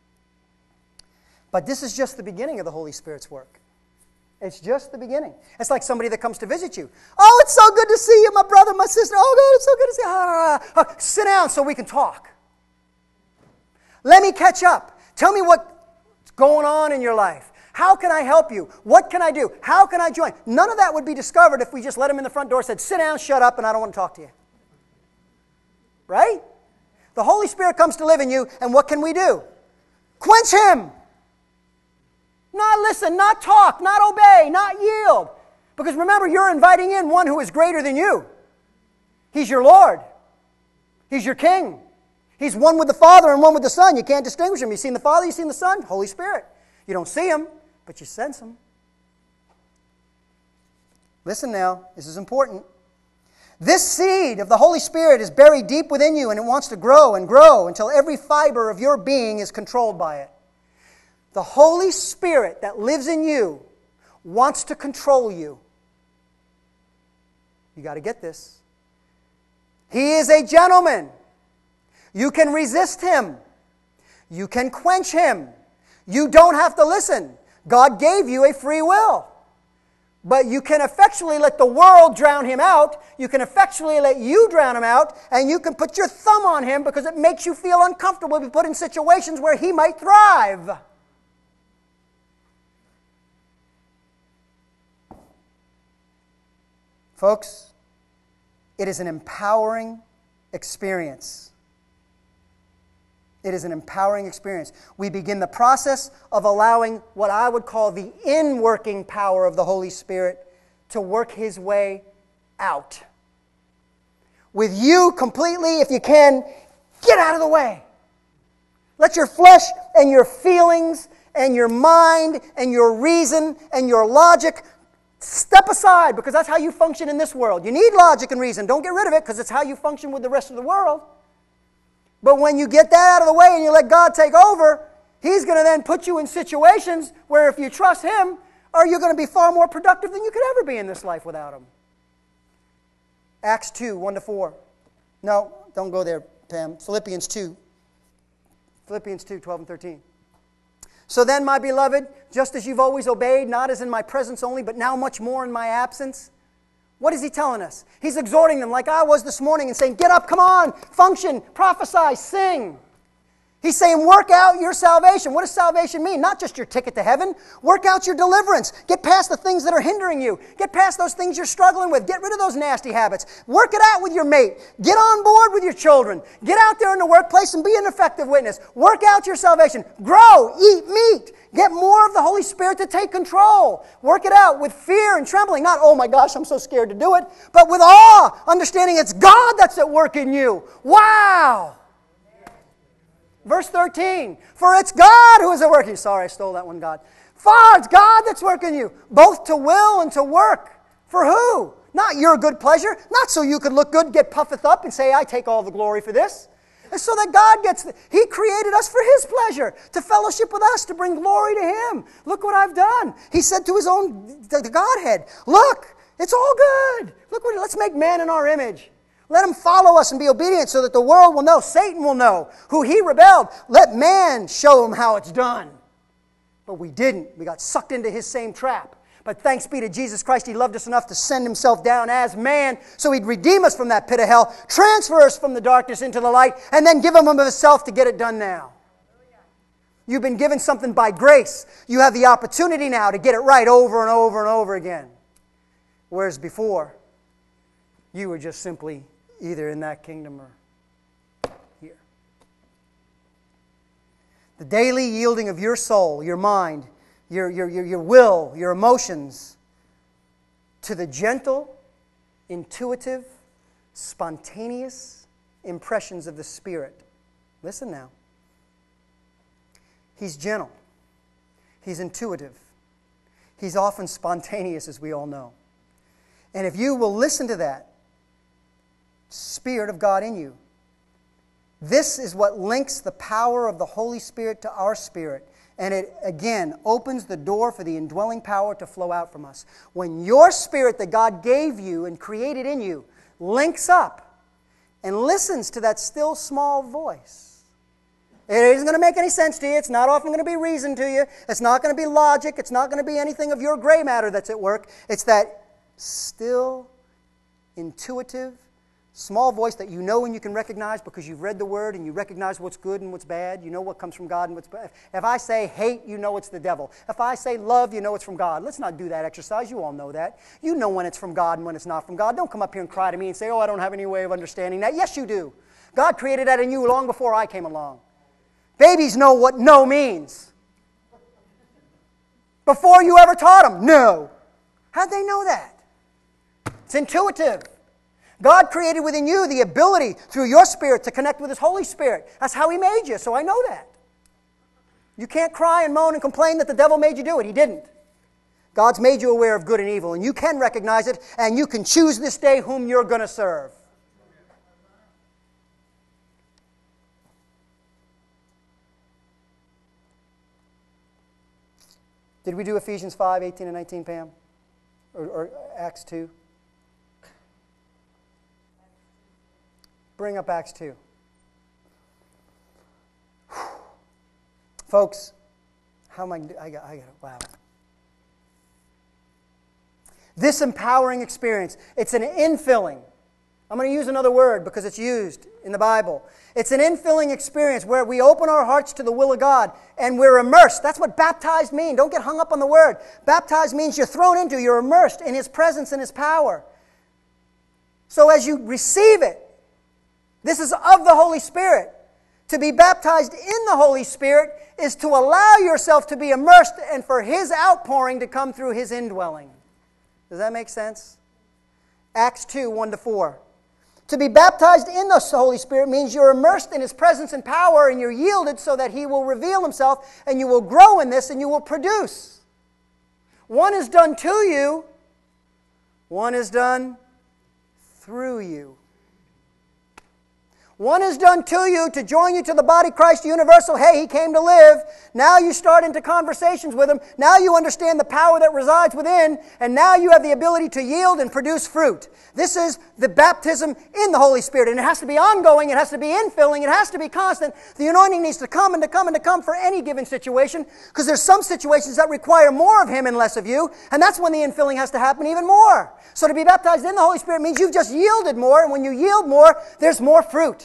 But this is just the beginning of the Holy Spirit's work. It's just the beginning. It's like somebody that comes to visit you. Oh, it's so good to see you, my brother, my sister. Oh, God, it's so good to see you. Ah, ah, ah. Sit down so we can talk. Let me catch up. Tell me what's going on in your life. How can I help you? What can I do? How can I join? None of that would be discovered if we just let him in the front door and said, sit down, shut up, and I don't want to talk to you. Right? The Holy Spirit comes to live in you, and what can we do? Quench Him. Not listen, not talk, not obey, not yield. Because remember, you're inviting in one who is greater than you. He's your Lord. He's your King. He's one with the Father and one with the Son. You can't distinguish Him. You've seen the Father, you've seen the Son, Holy Spirit. You don't see Him, but you sense Him. Listen now, this is important. This seed of the Holy Spirit is buried deep within you, and it wants to grow and grow until every fiber of your being is controlled by it. The Holy Spirit that lives in you wants to control you. You got to get this. He is a gentleman. You can resist Him. You can quench Him. You don't have to listen. God gave you a free will. But you can effectually let the world drown Him out. You can effectually let you drown Him out. And you can put your thumb on Him because it makes you feel uncomfortable to be put in situations where He might thrive. Folks, it is an empowering experience. It is an empowering experience. We begin the process of allowing what I would call the inworking power of the Holy Spirit to work His way out. With you completely, if you can, Get out of the way. Let your flesh and your feelings and your mind and your reason and your logic step aside, because that's how you function in this world. You need logic and reason. Don't get rid of it, because it's how you function with the rest of the world. But when you get that out of the way and you let God take over, He's going to then put you in situations where if you trust Him, are you going to be far more productive than you could ever be in this life without Him. Acts two, one to four. No, don't go there, Pam. Philippians two. Philippians two, twelve and thirteen. So then, my beloved, just as you've always obeyed, not as in my presence only, but now much more in my absence. What is he telling us? He's exhorting them like I was this morning and saying, get up, come on, function, prophesy, sing. He's saying, work out your salvation. What does salvation mean? Not just your ticket to heaven. Work out your deliverance. Get past the things that are hindering you. Get past those things you're struggling with. Get rid of those nasty habits. Work it out with your mate. Get on board with your children. Get out there in the workplace and be an effective witness. Work out your salvation. Grow. Eat meat. Get more of the Holy Spirit to take control. Work it out with fear and trembling. Not, oh my gosh, I'm so scared to do it. But with awe, understanding it's God that's at work in you. Wow! Verse thirteen, for it's God who is at work in you. Sorry, I stole that one, God. For it's God that's working you, both to will and to work. For who? Not your good pleasure. Not so you could look good, get puffeth up and say, I take all the glory for this. And so that God gets, the, He created us for His pleasure, to fellowship with us, to bring glory to Him. Look what I've done. He said to His own, the, the Godhead, look, it's all good. Look, what, let's make man in our image. Let him follow us and be obedient so that the world will know, Satan will know, who he rebelled. Let man show him how it's done. But we didn't. We got sucked into his same trap. But thanks be to Jesus Christ, He loved us enough to send Himself down as man so He'd redeem us from that pit of hell, transfer us from the darkness into the light, and then give Him of Himself to get it done now. You've been given something by grace. You have the opportunity now to get it right over and over and over again. Whereas before, you were just simply either in that kingdom or here. The daily yielding of your soul, your mind, your, your, your, your will, your emotions to the gentle, intuitive, spontaneous impressions of the Spirit. Listen now. He's gentle. He's intuitive. He's often spontaneous, as we all know. And if you will listen to that Spirit of God in you, this is what links the power of the Holy Spirit to our spirit. And it, again, opens the door for the indwelling power to flow out from us. When your spirit that God gave you and created in you links up and listens to that still small voice. It isn't going to make any sense to you. It's not often going to be reason to you. It's not going to be logic. It's not going to be anything of your gray matter that's at work. It's that still, intuitive, small voice that you know and you can recognize because you've read the Word and you recognize what's good and what's bad. You know what comes from God and what's bad. If I say hate, you know it's the devil. If I say love, you know it's from God. Let's not do that exercise. You all know that. You know when it's from God and when it's not from God. Don't come up here and cry to me and say, oh, I don't have any way of understanding that. Yes, you do. God created that in you long before I came along. Babies know what no means. Before you ever taught them, no. How'd they know that? It's intuitive. God created within you the ability through your spirit to connect with His Holy Spirit. That's how He made you, so I know that. You can't cry and moan and complain that the devil made you do it. He didn't. God's made you aware of good and evil, and you can recognize it, and you can choose this day whom you're going to serve. Did we do Ephesians five, eighteen and nineteen, Pam? Or, or Acts two? Bring up Acts two. Folks, how am I going to do? I got, I got it. Wow. This empowering experience, it's an infilling. I'm going to use another word because it's used in the Bible. It's an infilling experience where we open our hearts to the will of God and we're immersed. That's what baptized means. Don't get hung up on the word. Baptized means you're thrown into, you're immersed in His presence and His power. So as you receive it, this is of the Holy Spirit. To be baptized in the Holy Spirit is to allow yourself to be immersed and for His outpouring to come through His indwelling. Does that make sense? Acts two, one to four. To be baptized in the Holy Spirit means you're immersed in His presence and power, and you're yielded so that He will reveal Himself, and you will grow in this, and you will produce. One is done to you, one is done through you. One is done to you to join you to the body Christ universal. Hey, He came to live. Now you start into conversations with Him. Now you understand the power that resides within. And now you have the ability to yield and produce fruit. This is the baptism in the Holy Spirit. And it has to be ongoing. It has to be infilling. It has to be constant. The anointing needs to come and to come and to come for any given situation. Because there's some situations that require more of Him and less of you. And that's when the infilling has to happen even more. So to be baptized in the Holy Spirit means you've just yielded more. And when you yield more, there's more fruit.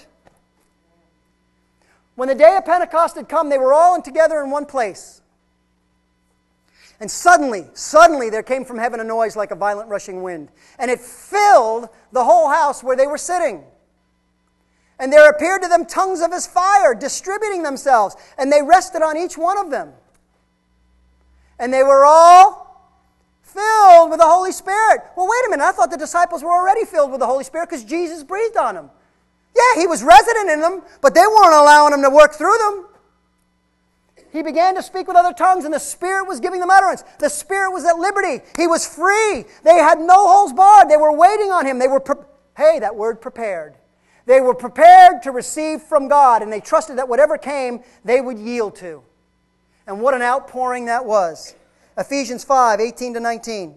When the day of Pentecost had come, they were all together in one place. And suddenly, suddenly there came from heaven a noise like a violent rushing wind. And it filled the whole house where they were sitting. And there appeared to them tongues of as fire, distributing themselves. And they rested on each one of them. And they were all filled with the Holy Spirit. Well, wait a minute. I thought the disciples were already filled with the Holy Spirit because Jesus breathed on them. Yeah, He was resident in them, but they weren't allowing Him to work through them. He began to speak with other tongues, and the Spirit was giving them utterance. The Spirit was at liberty. He was free. They had no holds barred. They were waiting on Him. They were, pre- hey, that word prepared. They were prepared to receive from God, and they trusted that whatever came, they would yield to. And what an outpouring that was. Ephesians five, eighteen to nineteen.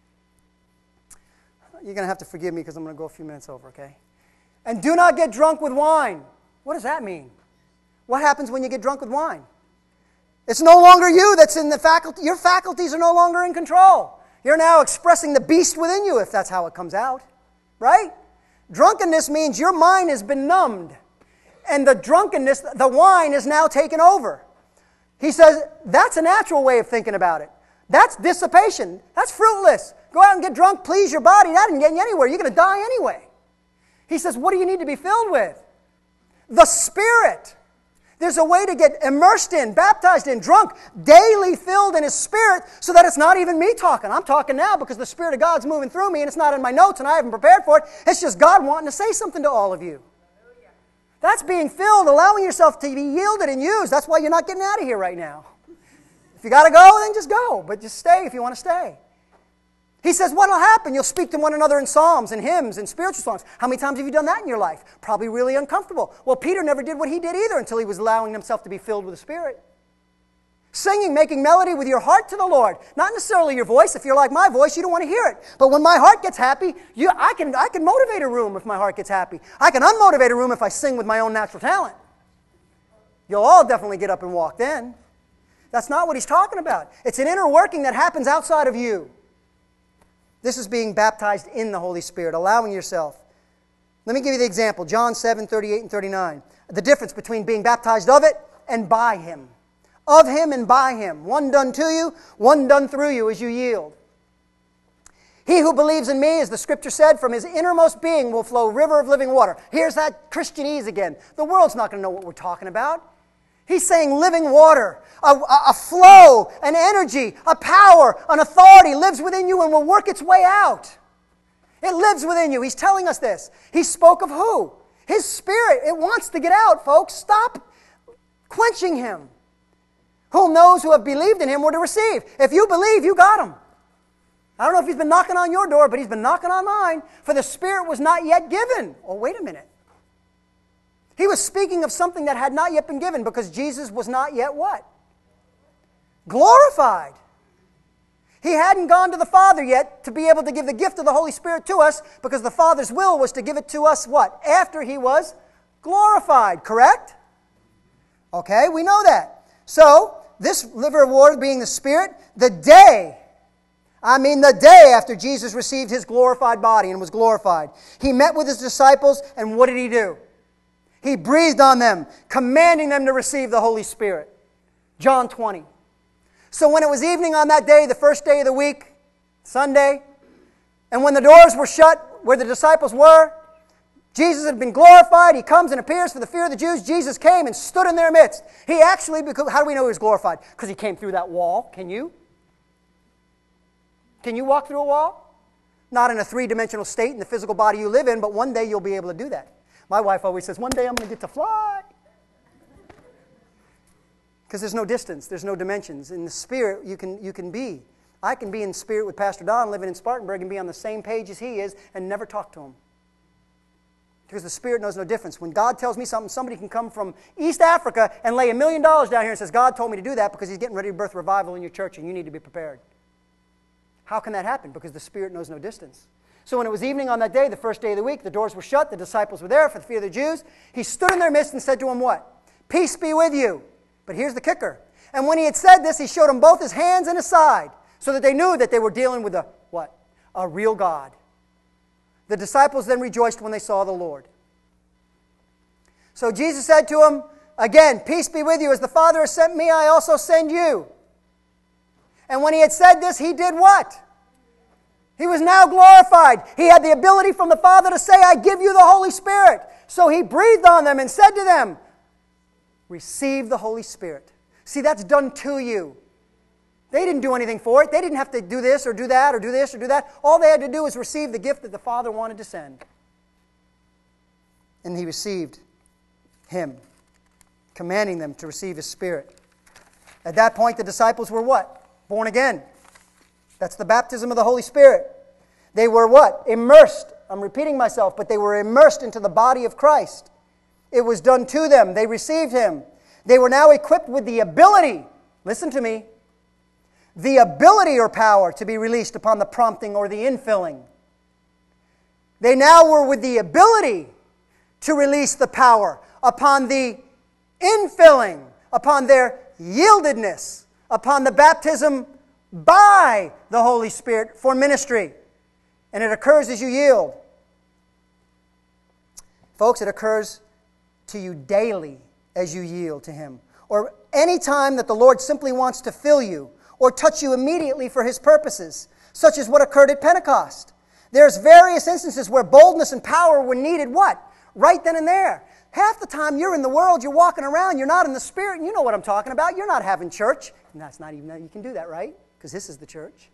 You're going to have to forgive me because I'm going to go a few minutes over, okay? And do not get drunk with wine. What does that mean? What happens when you get drunk with wine? It's no longer you that's in the faculty. Your faculties are no longer in control. You're now expressing the beast within you, if that's how it comes out. Right? Drunkenness means your mind has been numbed. And the drunkenness, the wine is now taken over. He says, that's a natural way of thinking about it. That's dissipation. That's fruitless. Go out and get drunk, please your body. That didn't get you anywhere. You're going to die anyway. He says, what do you need to be filled with? The Spirit. There's a way to get immersed in, baptized in, drunk, daily filled in His Spirit so that it's not even me talking. I'm talking now because the Spirit of God's moving through me and it's not in my notes and I haven't prepared for it. It's just God wanting to say something to all of you. That's being filled, allowing yourself to be yielded and used. That's why you're not getting out of here right now. If you got to go, then just go. But just stay if you want to stay. He says, what will happen? You'll speak to one another in psalms and hymns and spiritual songs. How many times have you done that in your life? Probably really uncomfortable. Well, Peter never did what he did either until he was allowing himself to be filled with the Spirit. Singing, making melody with your heart to the Lord. Not necessarily your voice. If you're like my voice, you don't want to hear it. But when my heart gets happy, you, I can, I can motivate a room if my heart gets happy. I can unmotivate a room if I sing with my own natural talent. You'll all definitely get up and walk then. That's not what he's talking about. It's an inner working that happens outside of you. This is being baptized in the Holy Spirit, allowing yourself. Let me give you the example. John seven, thirty-eight and thirty-nine. The difference between being baptized of it and by Him. Of Him and by Him. One done to you, one done through you as you yield. He who believes in me, as the Scripture said, from his innermost being will flow a river of living water. Here's that Christianese again. The world's not going to know what we're talking about. He's saying living water, a, a, a flow, an energy, a power, an authority lives within you and will work its way out. It lives within you. He's telling us this. He spoke of who? His Spirit. It wants to get out, folks. Stop quenching Him. Whom those who have believed in Him were to receive. If you believe, you got Him. I don't know if He's been knocking on your door, but He's been knocking on mine. For the Spirit was not yet given. Oh, wait a minute. He was speaking of something that had not yet been given because Jesus was not yet what? Glorified. He hadn't gone to the Father yet to be able to give the gift of the Holy Spirit to us because the Father's will was to give it to us what? After He was glorified, correct? Okay, we know that. So, this river of water being the Spirit, the day, I mean the day after Jesus received His glorified body and was glorified, He met with His disciples and what did He do? He breathed on them, commanding them to receive the Holy Spirit. John twenty. So when it was evening on that day, the first day of the week, Sunday, and when the doors were shut where the disciples were, Jesus had been glorified. He comes and appears for the fear of the Jews. Jesus came and stood in their midst. He actually, because, how do we know He was glorified? Because He came through that wall. Can you? Can you walk through a wall? Not in a three-dimensional state in the physical body you live in, but one day you'll be able to do that. My wife always says, one day I'm going to get to fly. Because there's no distance, there's no dimensions. In the spirit, you can, you can be. I can be in spirit with Pastor Don, living in Spartanburg, and be on the same page as he is, and never talk to him. Because the spirit knows no difference. When God tells me something, somebody can come from East Africa and lay a million dollars down here and says, God told me to do that because he's getting ready to birth revival in your church, and you need to be prepared. How can that happen? Because the Spirit knows no distance. So when it was evening on that day, the first day of the week, the doors were shut, the disciples were there for the fear of the Jews. He stood in their midst and said to them what? Peace be with you. But here's the kicker. And when he had said this, he showed them both his hands and his side, so that they knew that they were dealing with a what? A real God. The disciples then rejoiced when they saw the Lord. So Jesus said to them, again, peace be with you. As the Father has sent me, I also send you. And when he had said this, he did what? He was now glorified. He had the ability from the Father to say, I give you the Holy Spirit. So he breathed on them and said to them, receive the Holy Spirit. See, that's done to you. They didn't do anything for it. They didn't have to do this or do that or do this or do that. All they had to do was receive the gift that the Father wanted to send. And he received him, commanding them to receive his Spirit. At that point, the disciples were what? Born again. That's the baptism of the Holy Spirit. They were what? Immersed. I'm repeating myself, but they were immersed into the body of Christ. It was done to them. They received him. They were now equipped with the ability, listen to me, the ability or power to be released upon the prompting or the infilling. They now were with the ability to release the power upon the infilling, upon their yieldedness, upon the baptism by the Holy Spirit for ministry. And it occurs as you yield. Folks, it occurs to you daily as you yield to him. Or any time that the Lord simply wants to fill you or touch you immediately for his purposes, such as what occurred at Pentecost. There's various instances where boldness and power were needed, what? Right then and there. Half the time you're in the world, you're walking around, you're not in the Spirit, and you know what I'm talking about. You're not having church. And that's not even, you can do that, right? Because this is the church.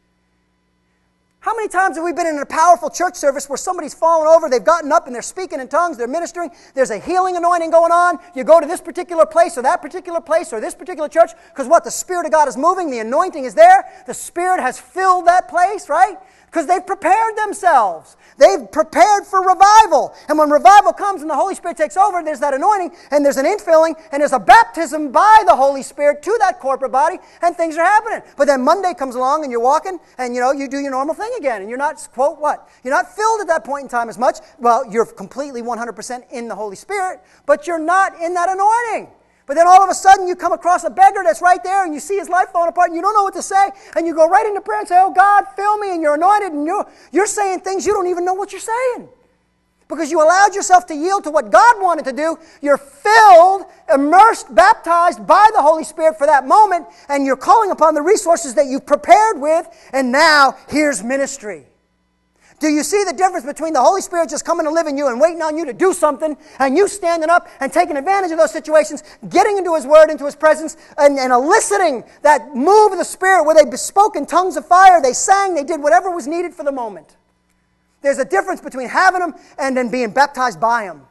How many times have we been in a powerful church service where somebody's fallen over, they've gotten up and they're speaking in tongues, they're ministering, there's a healing anointing going on, you go to this particular place or that particular place or this particular church, because what? The Spirit of God is moving, the anointing is there, the Spirit has filled that place, right? Because they've prepared themselves. They've prepared for revival. And when revival comes and the Holy Spirit takes over, there's that anointing, and there's an infilling, and there's a baptism by the Holy Spirit to that corporate body, and things are happening. But then Monday comes along, and you're walking, and you know, you do your normal thing again, and you're not, quote, what? You're not filled at that point in time as much. Well, you're completely one hundred percent in the Holy Spirit, but you're not in that anointing. But then all of a sudden you come across a beggar that's right there and you see his life falling apart and you don't know what to say, and you go right into prayer and say, oh God, fill me, and you're anointed, and you're, you're saying things you don't even know what you're saying. Because you allowed yourself to yield to what God wanted to do. You're filled, immersed, baptized by the Holy Spirit for that moment, and you're calling upon the resources that you've prepared with, and now here's ministry. Do you see the difference between the Holy Spirit just coming to live in you and waiting on you to do something, and you standing up and taking advantage of those situations, getting into His Word, into His presence, and, and eliciting that move of the Spirit where they spoke in tongues of fire, they sang, they did whatever was needed for the moment? There's a difference between having them and then being baptized by Him.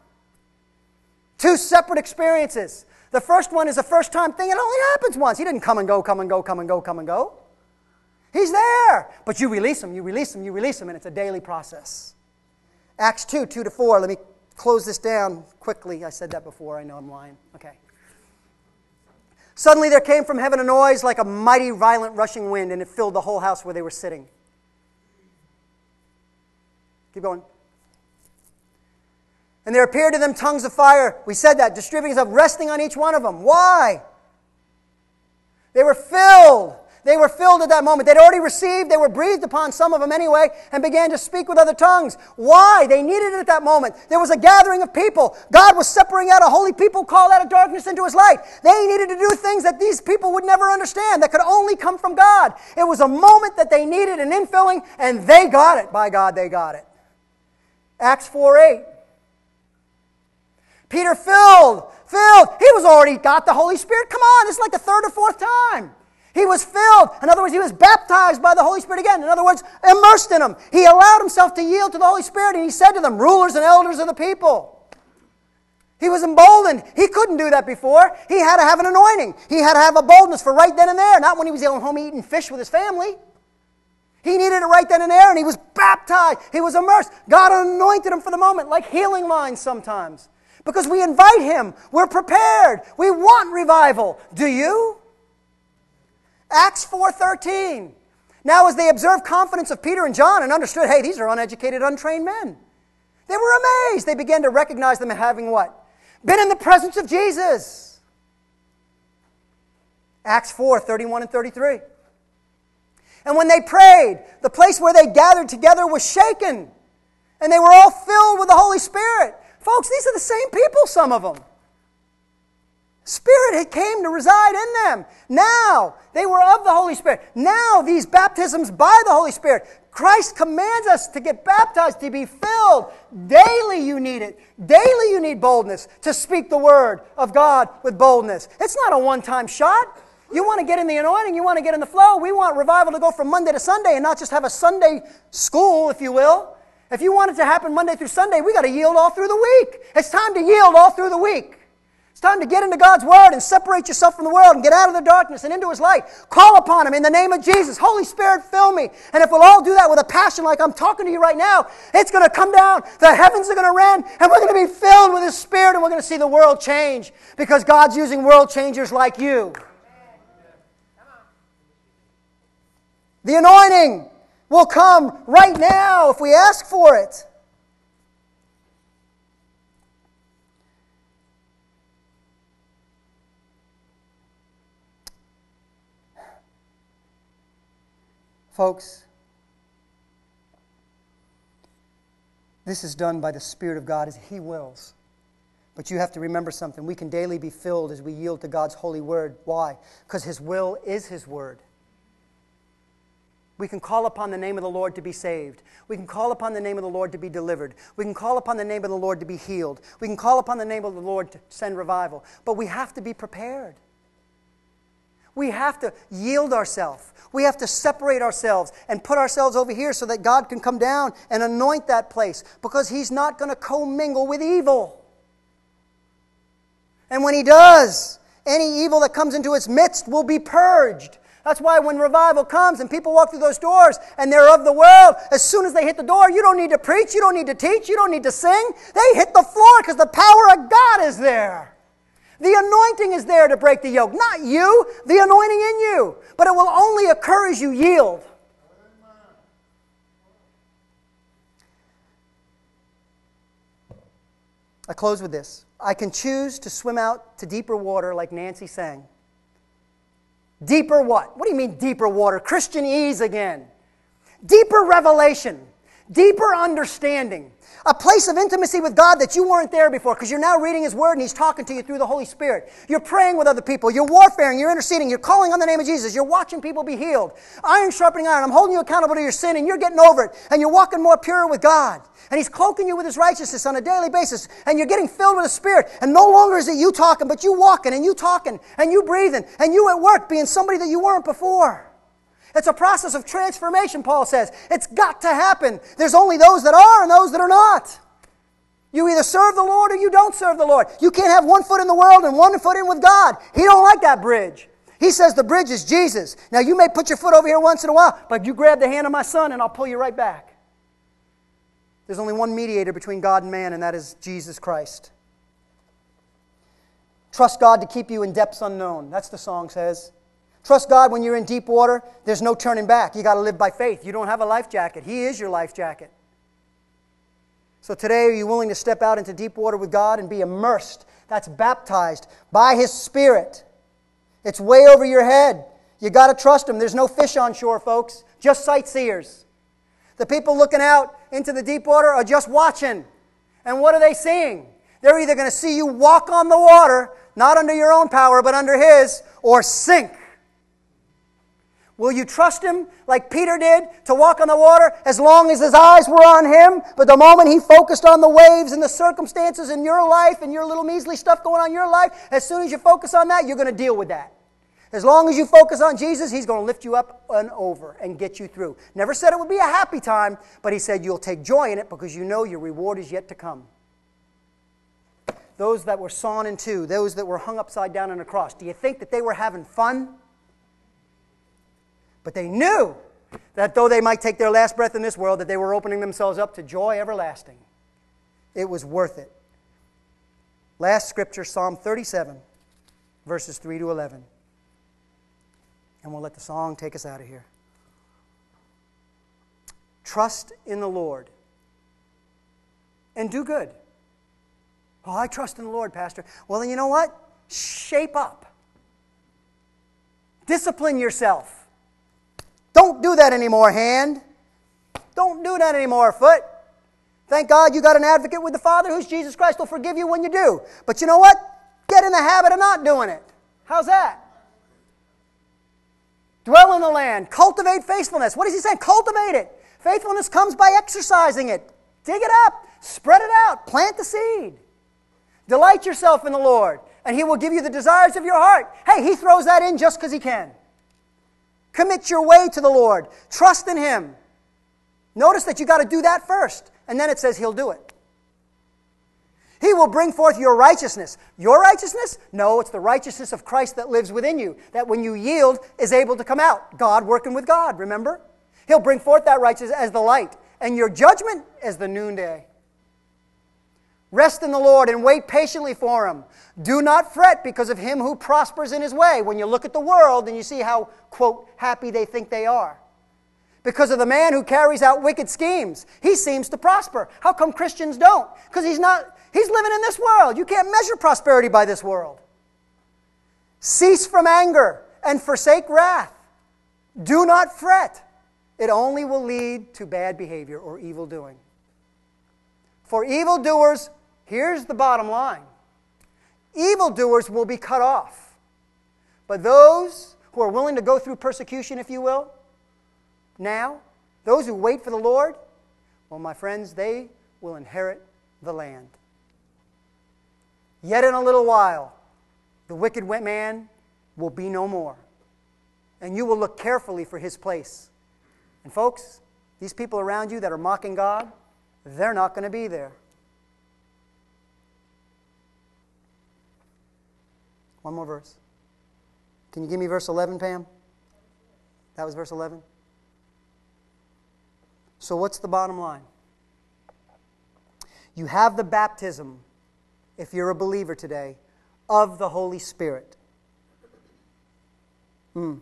Two separate experiences. The first one is a first-time thing. It only happens once. He didn't come and go, come and go, come and go, come and go. He's there. But you release him, you release him, you release him, and it's a daily process. Acts two, two to four. Let me close this down quickly. I said that before. I know I'm lying. Okay. Suddenly there came from heaven a noise like a mighty, violent, rushing wind, and it filled the whole house where they were sitting. Keep going. And there appeared to them tongues of fire. We said that. Distributing of resting on each one of them. Why? They were filled. They were filled at that moment. They'd already received. They were breathed upon, some of them anyway, and began to speak with other tongues. Why? They needed it at that moment. There was a gathering of people. God was separating out a holy people called out of darkness into His light. They needed to do things that these people would never understand, that could only come from God. It was a moment that they needed an infilling, and they got it. By God, they got it. Acts four eight. Peter filled, filled. He was already got the Holy Spirit. Come on, this is like the third or fourth time. He was filled. In other words, he was baptized by the Holy Spirit again. In other words, immersed in him. He allowed himself to yield to the Holy Spirit, and he said to them, rulers and elders of the people. He was emboldened. He couldn't do that before. He had to have an anointing. He had to have a boldness for right then and there, not when he was at home eating fish with his family. He needed it right then and there, and he was baptized. He was immersed. God anointed him for the moment, like healing lines sometimes. Because we invite him. We're prepared. We want revival. Do you? Acts four thirteen. Now as they observed confidence of Peter and John and understood, hey, these are uneducated, untrained men. They were amazed. They began to recognize them as having what? Been in the presence of Jesus. Acts four thirty-one and thirty-three. And when they prayed, the place where they gathered together was shaken. And they were all filled with the Holy Spirit. Folks, these are the same people, some of them. Spirit had came to reside in them. Now, they were of the Holy Spirit. Now, these baptisms by the Holy Spirit. Christ commands us to get baptized, to be filled. Daily you need it. Daily you need boldness to speak the word of God with boldness. It's not a one-time shot. You want to get in the anointing, you want to get in the flow. We want revival to go from Monday to Sunday and not just have a Sunday school, if you will. If you want it to happen Monday through Sunday, we got to yield all through the week. It's time to yield all through the week. It's time to get into God's Word and separate yourself from the world and get out of the darkness and into His light. Call upon Him in the name of Jesus. Holy Spirit, fill me. And if we'll all do that with a passion like I'm talking to you right now, it's going to come down. The heavens are going to rend and we're going to be filled with His Spirit and we're going to see the world change because God's using world changers like you. The anointing will come right now if we ask for it. Folks, this is done by the Spirit of God as He wills. But you have to remember something. We can daily be filled as we yield to God's holy word. Why? Because His will is His word. We can call upon the name of the Lord to be saved. We can call upon the name of the Lord to be delivered. We can call upon the name of the Lord to be healed. We can call upon the name of the Lord to send revival. But we have to be prepared. We have to yield ourselves. We have to separate ourselves and put ourselves over here so that God can come down and anoint that place because He's not going to commingle with evil. And when He does, any evil that comes into its midst will be purged. That's why when revival comes and people walk through those doors and they're of the world, as soon as they hit the door, you don't need to preach, you don't need to teach, you don't need to sing. They hit the floor because the power of God is there. The anointing is there to break the yoke. Not you, the anointing in you. But it will only occur as you yield. I close with this. I can choose to swim out to deeper water like Nancy sang. Deeper what? What do you mean deeper water? Christianese again. Deeper revelation. Deeper understanding. A place of intimacy with God that you weren't there before because you're now reading His Word and He's talking to you through the Holy Spirit. You're praying with other people. You're warfaring. You're interceding. You're calling on the name of Jesus. You're watching people be healed. Iron sharpening iron. I'm holding you accountable to your sin and you're getting over it. And you're walking more pure with God. And He's cloaking you with His righteousness on a daily basis. And you're getting filled with the Spirit. And no longer is it you talking, but you walking and you talking and you breathing. And you at work being somebody that you weren't before. It's a process of transformation, Paul says. It's got to happen. There's only those that are and those that are not. You either serve the Lord or you don't serve the Lord. You can't have one foot in the world and one foot in with God. He don't like that bridge. He says the bridge is Jesus. Now you may put your foot over here once in a while, but you grab the hand of my son and I'll pull you right back. There's only one mediator between God and man, and that is Jesus Christ. Trust God to keep you in depths unknown. That's the song says. Trust God when you're in deep water. There's no turning back. You got to live by faith. You don't have a life jacket. He is your life jacket. So today, are you willing to step out into deep water with God and be immersed? That's baptized by His Spirit. It's way over your head. You got to trust Him. There's no fish on shore, folks. Just sightseers. The people looking out into the deep water are just watching. And what are they seeing? They're either going to see you walk on the water, not under your own power, but under His, or sink. Will you trust Him like Peter did to walk on the water as long as his eyes were on Him? But the moment he focused on the waves and the circumstances in your life and your little measly stuff going on in your life, as soon as you focus on that, you're going to deal with that. As long as you focus on Jesus, He's going to lift you up and over and get you through. Never said it would be a happy time, but He said you'll take joy in it because you know your reward is yet to come. Those that were sawn in two, those that were hung upside down on a cross, do you think that they were having fun? But they knew that though they might take their last breath in this world, that they were opening themselves up to joy everlasting. It was worth it. Last scripture, Psalm thirty-seven, verses three to eleven. And we'll let the song take us out of here. Trust in the Lord and do good. Oh, I trust in the Lord, Pastor. Well, then you know what? Shape up. Discipline yourself. Don't do that anymore, hand. Don't do that anymore, foot. Thank God you got an advocate with the Father who's Jesus Christ will forgive you when you do. But you know what? Get in the habit of not doing it. How's that? Dwell in the land. Cultivate faithfulness. What is he saying? Cultivate it. Faithfulness comes by exercising it. Dig it up. Spread it out. Plant the seed. Delight yourself in the Lord, and He will give you the desires of your heart. Hey, He throws that in just because He can. Commit your way to the Lord. Trust in Him. Notice that you got to do that first, and then it says He'll do it. He will bring forth your righteousness. Your righteousness? No, it's the righteousness of Christ that lives within you, that when you yield is able to come out. God working with God, remember? He'll bring forth that righteousness as the light, and your judgment as the noonday. Rest in the Lord and wait patiently for Him. Do not fret because of him who prospers in his way. When you look at the world and you see how, quote, happy they think they are. Because of the man who carries out wicked schemes. He seems to prosper. How come Christians don't? Because he's not, he's living in this world. You can't measure prosperity by this world. Cease from anger and forsake wrath. Do not fret. It only will lead to bad behavior or evil doing. For evildoers, here's the bottom line. Evildoers will be cut off. But those who are willing to go through persecution, if you will, now, those who wait for the Lord, well, my friends, they will inherit the land. Yet in a little while, the wicked man will be no more. And you will look carefully for his place. And folks, these people around you that are mocking God, they're not going to be there. One more verse. Can you give me verse eleven, Pam? That was verse eleven. So what's the bottom line? You have the baptism, if you're a believer today, of the Holy Spirit. Hmm.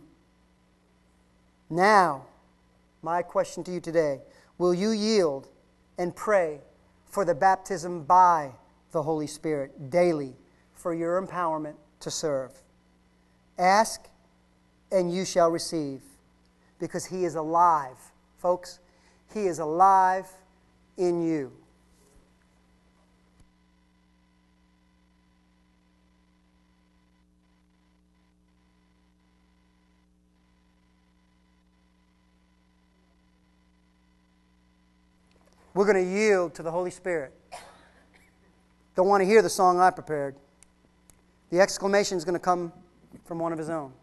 Now, my question to you today, will you yield and pray for the baptism by the Holy Spirit daily for your empowerment to serve? Ask, and you shall receive, because He is alive. Folks, He is alive in you. We're going to yield to the Holy Spirit. Don't want to hear the song I prepared. The exclamation is going to come from one of His own.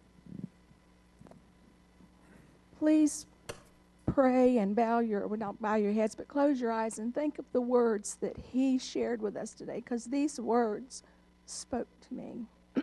Please pray and bow your, well, not bow your heads, but close your eyes and think of the words that He shared with us today, because these words spoke to me.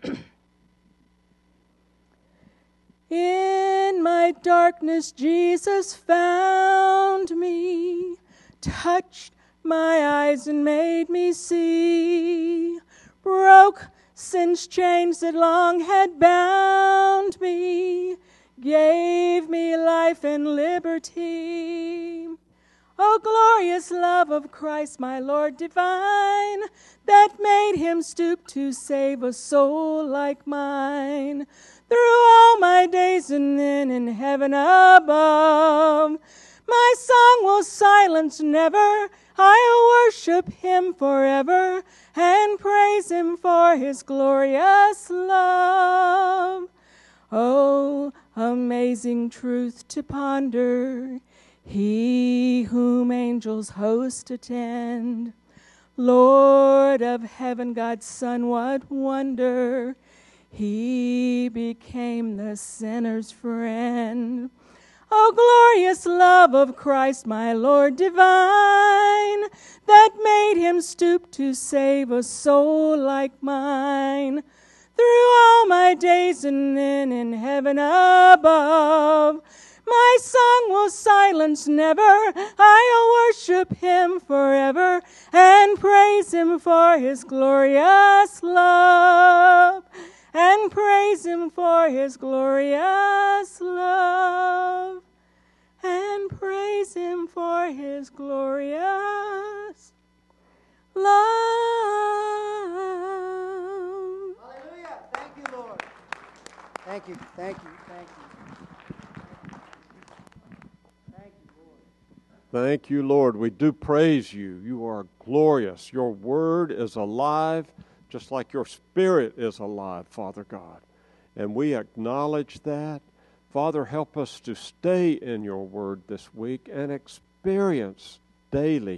In my darkness, Jesus found me, touched my eyes and made me see, broke sin's chains that long had bound me, gave me life and liberty. O glorious love of Christ, my Lord divine, that made Him stoop to save a soul like mine. Through all my days and then in heaven above, my song will silence never. I'll worship Him forever and praise Him for His glorious love. Oh, amazing truth to ponder, He whom angels host attend. Lord of heaven, God's Son, what wonder! He became the sinner's friend. O glorious love of Christ, my Lord divine, that made him stoop to save a soul like mine. Through all my days and then in heaven above, my song will silence never. I'll worship him forever and praise him for his glorious love. And praise him for his glorious love. And praise him for his glorious love. Hallelujah. Thank you, Lord. Thank you, thank you, thank you. Thank you, Lord. Thank you, Lord. We do praise you. You are glorious. Your word is alive, just like your spirit is alive, Father God. And we acknowledge that. Father, help us to stay in your word this week and experience daily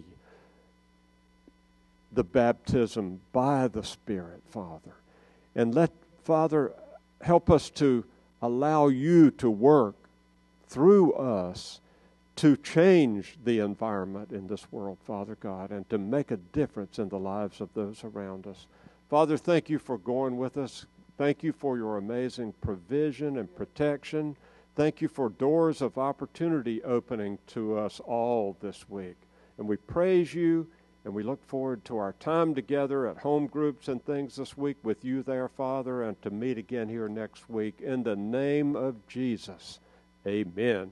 the baptism by the Spirit, Father. And let, Father, help us to allow you to work through us to change the environment in this world, Father God, and to make a difference in the lives of those around us. Father, thank you for going with us. Thank you for your amazing provision and protection. Thank you for doors of opportunity opening to us all this week. And we praise you, and we look forward to our time together at home groups and things this week with you there, Father, and to meet again here next week. In the name of Jesus, amen.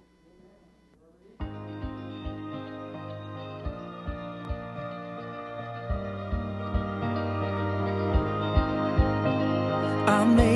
I made